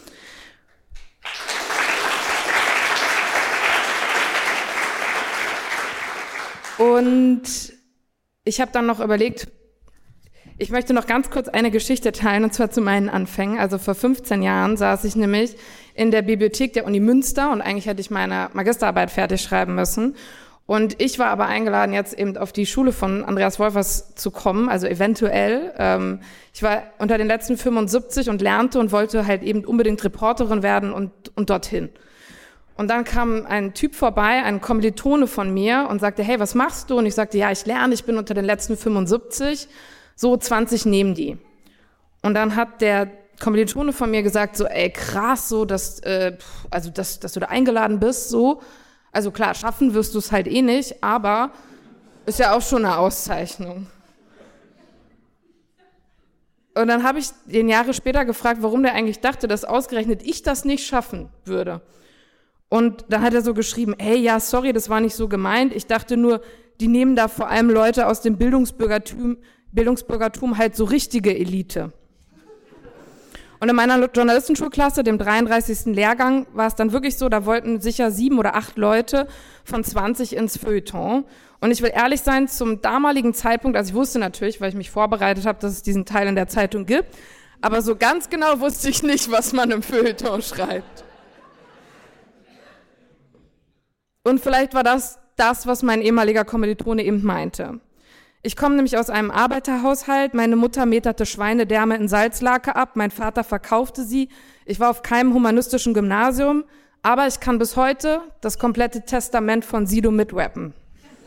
Und ich habe dann noch überlegt, ich möchte noch ganz kurz eine Geschichte teilen und zwar zu meinen Anfängen. Also vor fünfzehn Jahren saß ich nämlich in der Bibliothek der Uni Münster und eigentlich hätte ich meine Magisterarbeit fertig schreiben müssen. Und ich war aber eingeladen, jetzt eben auf die Schule von Andreas Wolfers zu kommen, also eventuell. Ähm, ich war unter den letzten fünfundsiebzig und lernte und wollte halt eben unbedingt Reporterin werden und, und dorthin. Und dann kam ein Typ vorbei, ein Kommilitone von mir und sagte, hey, was machst du? Und ich sagte, ja, ich lerne, ich bin unter den letzten fünfundsiebzig, so zwanzig nehmen die. Und dann hat der Kommilitone von mir gesagt, so, ey, krass, so, dass, äh, also, dass, dass du da eingeladen bist, so. Also klar, schaffen wirst du es halt eh nicht, aber ist ja auch schon eine Auszeichnung. Und dann habe ich den Jahre später gefragt, warum der eigentlich dachte, dass ausgerechnet ich das nicht schaffen würde. Und dann hat er so geschrieben, hey, ja, sorry, das war nicht so gemeint. Ich dachte nur, die nehmen da vor allem Leute aus dem Bildungsbürgertum, Bildungsbürgertum halt so richtige Elite. Und in meiner Journalistenschulklasse, dem dreiunddreißigsten Lehrgang, war es dann wirklich so, da wollten sicher sieben oder acht Leute von zwanzig ins Feuilleton. Und ich will ehrlich sein, zum damaligen Zeitpunkt, also ich wusste natürlich, weil ich mich vorbereitet habe, dass es diesen Teil in der Zeitung gibt, aber so ganz genau wusste ich nicht, was man im Feuilleton schreibt. Und vielleicht war das das, was mein ehemaliger Kommilitone eben meinte. Ich komme nämlich aus einem Arbeiterhaushalt, meine Mutter meterte Schweinedärme in Salzlake ab, mein Vater verkaufte sie, ich war auf keinem humanistischen Gymnasium, aber ich kann bis heute das komplette Testament von Sido mitrappen.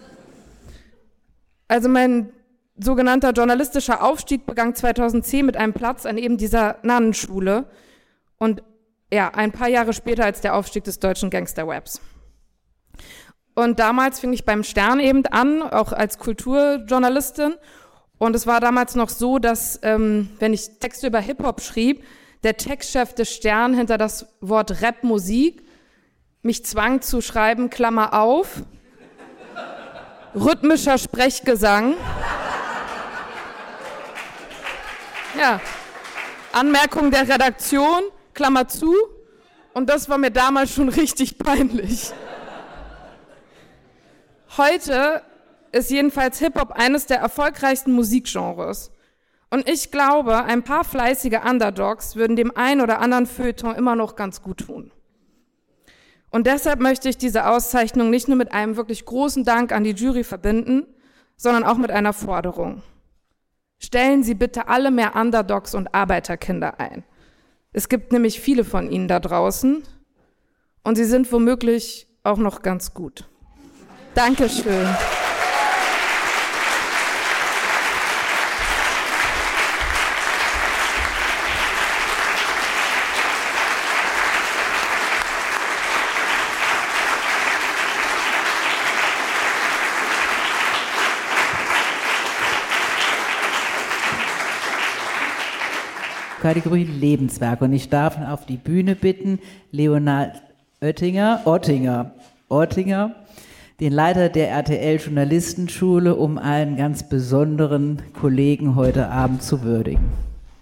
Also mein sogenannter journalistischer Aufstieg begann zweitausendzehn mit einem Platz an eben dieser Nannenschule und ja, ein paar Jahre später als der Aufstieg des deutschen Gangsterraps. Und damals fing ich beim Stern eben an, auch als Kulturjournalistin. Und es war damals noch so, dass, ähm, wenn ich Texte über Hip-Hop schrieb, der Textchef des Stern hinter das Wort Rap-Musik mich zwang zu schreiben, Klammer auf, rhythmischer Sprechgesang. Ja, Anmerkung der Redaktion, Klammer zu. Und das war mir damals schon richtig peinlich. Heute ist jedenfalls Hip-Hop eines der erfolgreichsten Musikgenres. Und ich glaube, ein paar fleißige Underdogs würden dem einen oder anderen Feuilleton immer noch ganz gut tun. Und deshalb möchte ich diese Auszeichnung nicht nur mit einem wirklich großen Dank an die Jury verbinden, sondern auch mit einer Forderung. Stellen Sie bitte alle mehr Underdogs und Arbeiterkinder ein. Es gibt nämlich viele von ihnen da draußen und sie sind womöglich auch noch ganz gut. Dankeschön. Kategorie Lebenswerk. Und ich darf auf die Bühne bitten Leonhard Oettinger, Ottinger, Ottinger, den Leiter der R T L-Journalistenschule, um einen ganz besonderen Kollegen heute Abend zu würdigen.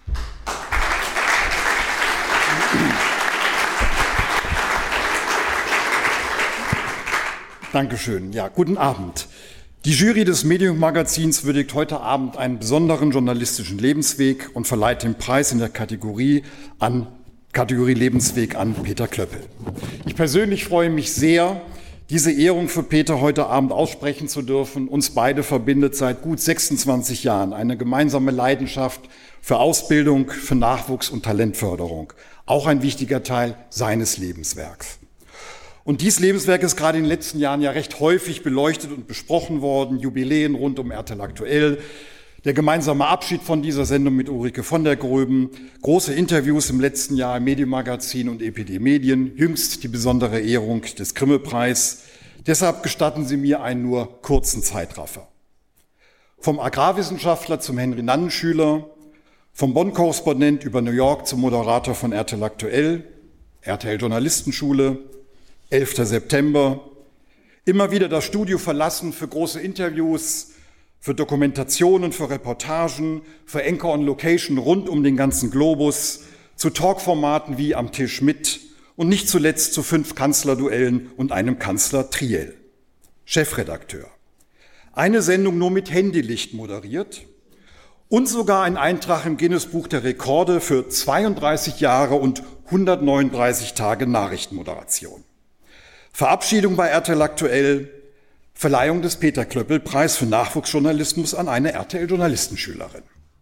Dankeschön. Ja, guten Abend. Die Jury des Medium-Magazins würdigt heute Abend einen besonderen journalistischen Lebensweg und verleiht den Preis in der Kategorie an Kategorie Lebensweg an Peter Klöppel. Ich persönlich freue mich sehr, diese Ehrung für Peter heute Abend aussprechen zu dürfen. Uns beide verbindet seit gut sechsundzwanzig Jahren eine gemeinsame Leidenschaft für Ausbildung, für Nachwuchs und Talentförderung. Auch ein wichtiger Teil seines Lebenswerks. Und dieses Lebenswerk ist gerade in den letzten Jahren ja recht häufig beleuchtet und besprochen worden. Jubiläen rund um R T L Aktuell, der gemeinsame Abschied von dieser Sendung mit Ulrike von der Gröben, große Interviews im letzten Jahr im Medienmagazin und E P D Medien, jüngst die besondere Ehrung des Grimme-Preis. Deshalb gestatten Sie mir einen nur kurzen Zeitraffer. Vom Agrarwissenschaftler zum Henry-Nannen-Schüler, vom Bonn-Korrespondent über New York zum Moderator von R T L Aktuell, R T L-Journalistenschule, elfter September, immer wieder das Studio verlassen für große Interviews, für Dokumentationen, für Reportagen, für Anchor on Location rund um den ganzen Globus, zu Talkformaten wie Am Tisch mit und nicht zuletzt zu fünf Kanzlerduellen und einem Kanzler-Triell. Chefredakteur. Eine Sendung nur mit Handylicht moderiert und sogar ein Eintrag im Guinness-Buch der Rekorde für zweiunddreißig Jahre und hundertneununddreißig Tage Nachrichtenmoderation. Verabschiedung bei R T L Aktuell, Verleihung des Peter-Klöppel-Preis für Nachwuchsjournalismus an eine R T L-Journalistenschülerin.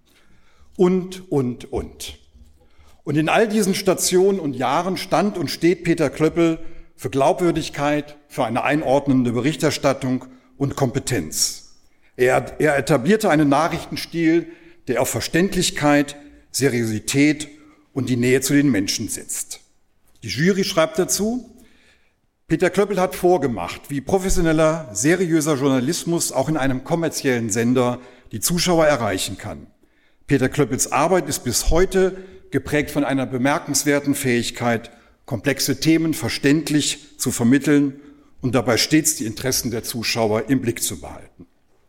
Und, und, und. Und in all diesen Stationen und Jahren stand und steht Peter Klöppel für Glaubwürdigkeit, für eine einordnende Berichterstattung und Kompetenz. Er, er etablierte einen Nachrichtenstil, der auf Verständlichkeit, Seriosität und die Nähe zu den Menschen setzt. Die Jury schreibt dazu: Peter Klöppel hat vorgemacht, wie professioneller, seriöser Journalismus auch in einem kommerziellen Sender die Zuschauer erreichen kann. Peter Klöppels Arbeit ist bis heute geprägt von einer bemerkenswerten Fähigkeit, komplexe Themen verständlich zu vermitteln und dabei stets die Interessen der Zuschauer im Blick zu behalten.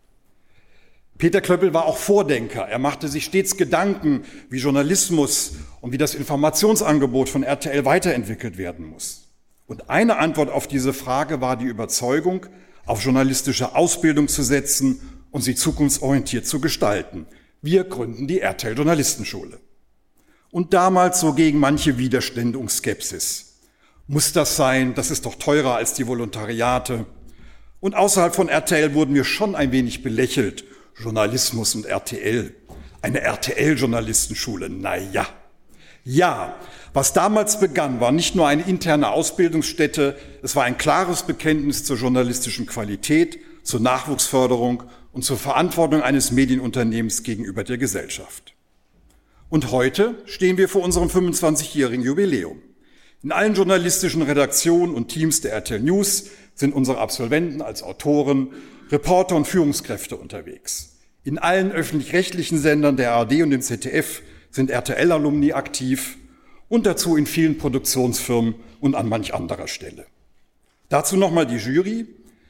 Peter Klöppel war auch Vordenker. Er machte sich stets Gedanken, wie Journalismus und wie das Informationsangebot von R T L weiterentwickelt werden muss. Und eine Antwort auf diese Frage war die Überzeugung, auf journalistische Ausbildung zu setzen und sie zukunftsorientiert zu gestalten. Wir gründen die R T L-Journalistenschule. Und damals so gegen manche Widerstände und Skepsis. Muss das sein? Das ist doch teurer als die Volontariate. Und außerhalb von R T L wurden wir schon ein wenig belächelt. Journalismus und R T L. Eine R T L-Journalistenschule, na ja. Ja, was damals begann, war nicht nur eine interne Ausbildungsstätte, es war ein klares Bekenntnis zur journalistischen Qualität, zur Nachwuchsförderung und zur Verantwortung eines Medienunternehmens gegenüber der Gesellschaft. Und heute stehen wir vor unserem fünfundzwanzigjährigen Jubiläum. In allen journalistischen Redaktionen und Teams der R T L News sind unsere Absolventen als Autoren, Reporter und Führungskräfte unterwegs. In allen öffentlich-rechtlichen Sendern der A R D und dem Z D F sind R T L-Alumni aktiv und dazu in vielen Produktionsfirmen und an manch anderer Stelle. Dazu nochmal die Jury.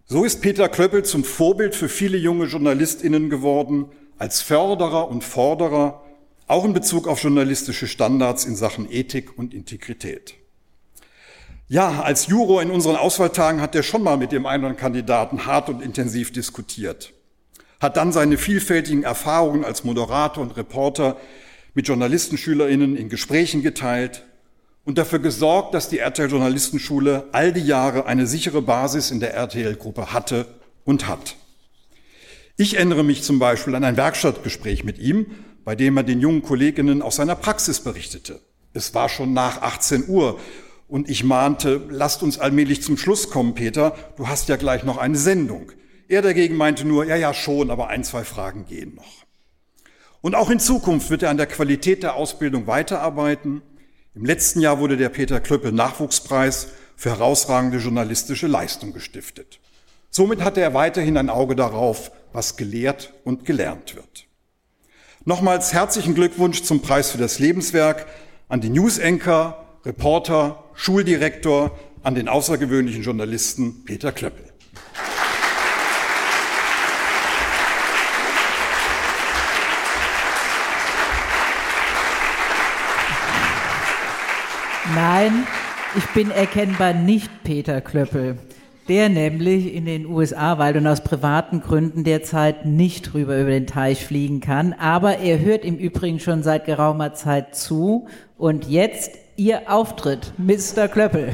So ist Peter Klöppel zum Vorbild für viele junge JournalistInnen geworden, als Förderer und Forderer, auch in Bezug auf journalistische Standards in Sachen Ethik und Integrität. Ja, als Juror in unseren Auswahltagen hat er schon mal mit dem einen oder anderen Kandidaten hart und intensiv diskutiert, hat dann seine vielfältigen Erfahrungen als Moderator und Reporter mit JournalistenschülerInnen in Gesprächen geteilt und dafür gesorgt, dass die R T L Journalistenschule all die Jahre eine sichere Basis in der R T L-Gruppe hatte und hat. Ich erinnere mich zum Beispiel an ein Werkstattgespräch mit ihm, bei dem er den jungen Kolleginnen aus seiner Praxis berichtete. Es war schon nach achtzehn Uhr und ich mahnte, lasst uns allmählich zum Schluss kommen, Peter, du hast ja gleich noch eine Sendung. Er dagegen meinte nur, ja, ja schon, aber ein, zwei Fragen gehen noch. Und auch in Zukunft wird er an der Qualität der Ausbildung weiterarbeiten. Im letzten Jahr wurde der Peter Klöppel Nachwuchspreis für herausragende journalistische Leistung gestiftet. Somit hatte er weiterhin ein Auge darauf, was gelehrt und gelernt wird. Nochmals herzlichen Glückwunsch zum Preis für das Lebenswerk an den News-Anchor, Reporter, Schuldirektor, an den außergewöhnlichen Journalisten Peter Klöppel. Nein, ich bin erkennbar nicht Peter Klöppel, der nämlich in den U S A weilt und aus privaten Gründen derzeit nicht rüber über den Teich fliegen kann. Aber er hört im Übrigen schon seit geraumer Zeit zu. Und jetzt Ihr Auftritt, Mister Klöppel.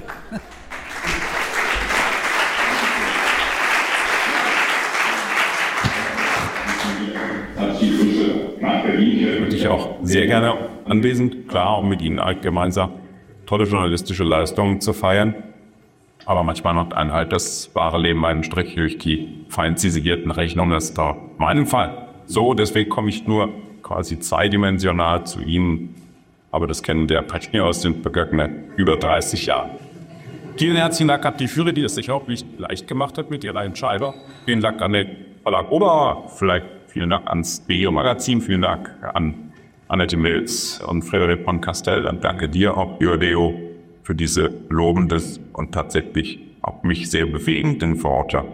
Bin ich auch sehr gerne anwesend, klar, um mit Ihnen gemeinsam tolle journalistische Leistungen zu feiern. Aber manchmal macht einen halt das wahre Leben einen Strich durch die fein ziselierten Rechnungen. Das ist da in meinem Fall so. Deswegen komme ich nur quasi zweidimensional zu Ihnen. Aber das kennen der Partner aus den vergangenen über dreißig Jahren. Vielen herzlichen Dank an die Führer, die das sicher auch nicht leicht gemacht hat mit ihrer Entscheidung. Vielen Dank an den Verlag Ober, vielleicht vielen Dank ans B I O Magazin, vielen Dank an Annette Mills und Frederik von Castell. Und danke dir auch, Iodeo, für diese lobendes und tatsächlich auch mich sehr bewegenden Worte.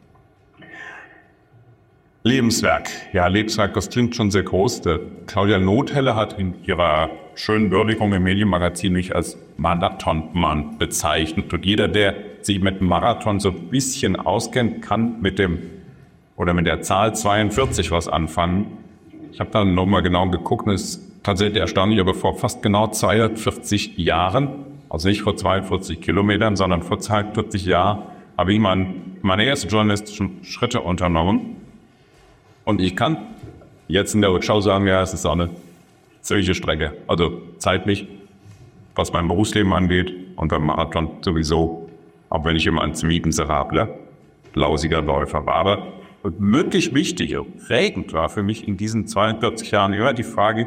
Lebenswerk. Ja, Lebenswerk, das klingt schon sehr groß. Der Claudia Nothelle hat in ihrer schönen Würdigung im Medienmagazin mich als Marathonmann bezeichnet. Und jeder, der sich mit dem Marathon so ein bisschen auskennt, kann mit dem oder mit der Zahl zweiundvierzig was anfangen. Ich habe dann nochmal genau geguckt und es ist tatsächlich erstaunlich, aber vor fast genau zweiundvierzig Jahren, also nicht vor zweiundvierzig Kilometern, sondern vor zweiundvierzig Jahren, habe ich mein, meine ersten journalistischen Schritte unternommen. Und ich kann jetzt in der Rückschau sagen, ja, es ist auch eine ziemliche Strecke. Also zeitlich, was mein Berufsleben angeht und beim Marathon sowieso, auch wenn ich immer ein ziemlich miserabler, lausiger Läufer war. Aber wirklich wichtig und prägend war für mich in diesen zweiundvierzig Jahren immer die Frage,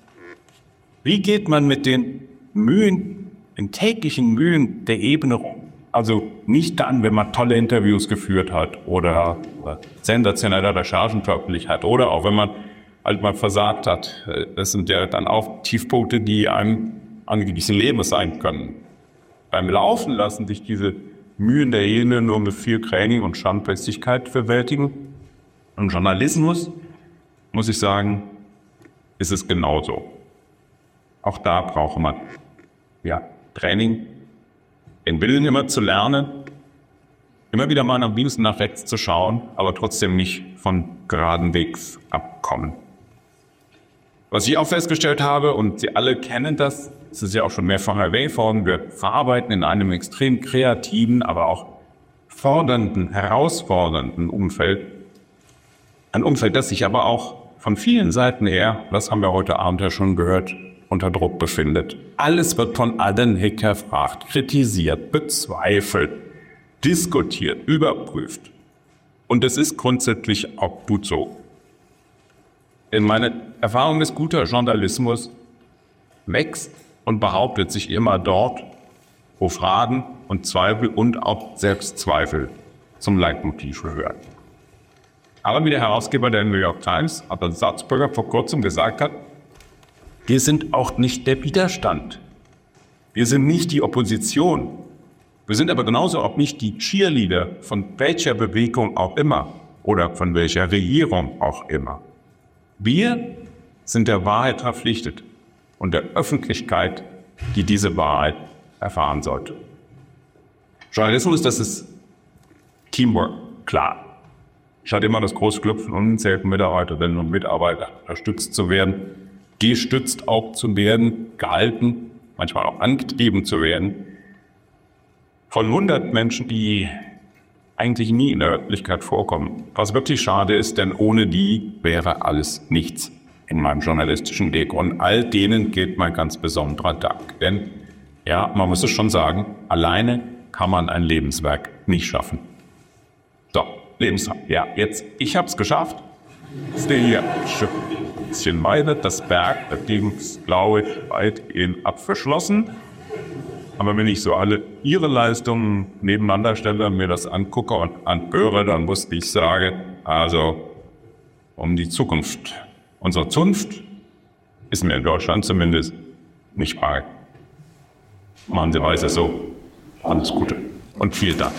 wie geht man mit den Mühen, den täglichen Mühen der Ebene rum? Also nicht dann, wenn man tolle Interviews geführt hat oder sensationelle Recherchen veröffentlicht hat oder auch wenn man halt mal versagt hat. Das sind ja dann auch Tiefpunkte, die einem angesichts Lebens sein können. Beim Laufen lassen sich diese Mühen der Ebene nur mit viel Training und Standfestigkeit bewältigen. Im Journalismus, muss ich sagen, ist es genauso. Auch da braucht man ja, Training, den Willen immer zu lernen, immer wieder mal am liebsten nach rechts zu schauen, aber trotzdem nicht von geraden Wegs abkommen. Was ich auch festgestellt habe, und Sie alle kennen das, es ist ja auch schon mehrfach erwähnt worden, wir verarbeiten in einem extrem kreativen, aber auch fordernden, herausfordernden Umfeld. Ein Umfeld, das sich aber auch von vielen Seiten her, das haben wir heute Abend ja schon gehört, unter Druck befindet. Alles wird von allen hinterfragt, kritisiert, bezweifelt, diskutiert, überprüft. Und es ist grundsätzlich auch gut so. In meiner Erfahrung ist, guter Journalismus wächst und behauptet sich immer dort, wo Fragen und Zweifel und auch Selbstzweifel zum Leitmotiv gehören. Aber wie der Herausgeber der New York Times, Arthur Salzberger, vor kurzem gesagt hat, wir sind auch nicht der Widerstand. Wir sind nicht die Opposition. Wir sind aber genauso auch nicht die Cheerleader von welcher Bewegung auch immer oder von welcher Regierung auch immer. Wir sind der Wahrheit verpflichtet und der Öffentlichkeit, die diese Wahrheit erfahren sollte. Journalismus, das ist Teamwork, klar. Ich hatte immer das große Glück, von unzähligen Mitarbeiterinnen und Mitarbeitern unterstützt zu werden, gestützt auch zu werden, gehalten, manchmal auch angetrieben zu werden. Von hundert Menschen, die eigentlich nie in der Öffentlichkeit vorkommen. Was wirklich schade ist, denn ohne die wäre alles nichts in meinem journalistischen Weg. Und all denen gilt mein ganz besonderer Dank. Denn, ja, man muss es schon sagen, alleine kann man ein Lebenswerk nicht schaffen. So, Lebenswerk. Ja, jetzt, ich habe es geschafft. Ich sehe hier ein bisschen weiter, das Berg, das ist, glaube ich, weitgehend abgeschlossen. Aber wenn ich so alle Ihre Leistungen nebeneinander stelle und mir das angucke und anhöre, dann muss ich sagen, also um die Zukunft unserer Zunft ist mir in Deutschland zumindest nicht bange. Machen Sie weiter so. Alles Gute und vielen Dank.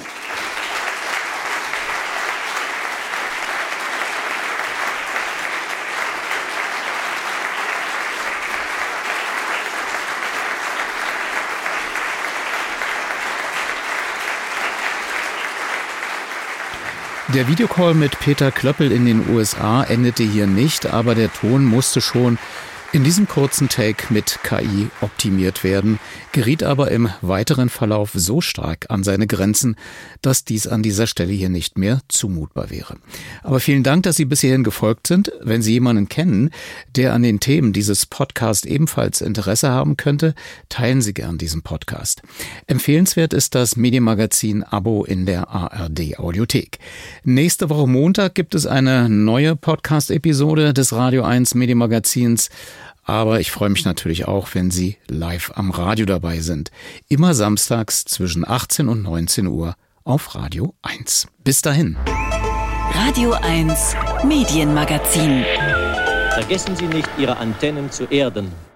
Der Videocall mit Peter Klöppel in den U S A endete hier nicht, aber der Ton musste schon in diesem kurzen Take mit K I optimiert werden, geriet aber im weiteren Verlauf so stark an seine Grenzen, dass dies an dieser Stelle hier nicht mehr zumutbar wäre. Aber vielen Dank, dass Sie bis hierhin gefolgt sind. Wenn Sie jemanden kennen, der an den Themen dieses Podcasts ebenfalls Interesse haben könnte, teilen Sie gern diesen Podcast. Empfehlenswert ist das Medienmagazin-Abo in der A R D-Audiothek. Nächste Woche Montag gibt es eine neue Podcast-Episode des Radio eins Medienmagazins. Aber ich freue mich natürlich auch, wenn Sie live am Radio dabei sind. Immer samstags zwischen achtzehn und neunzehn Uhr auf Radio eins. Bis dahin. Radio eins Medienmagazin. Vergessen Sie nicht, Ihre Antennen zu erden.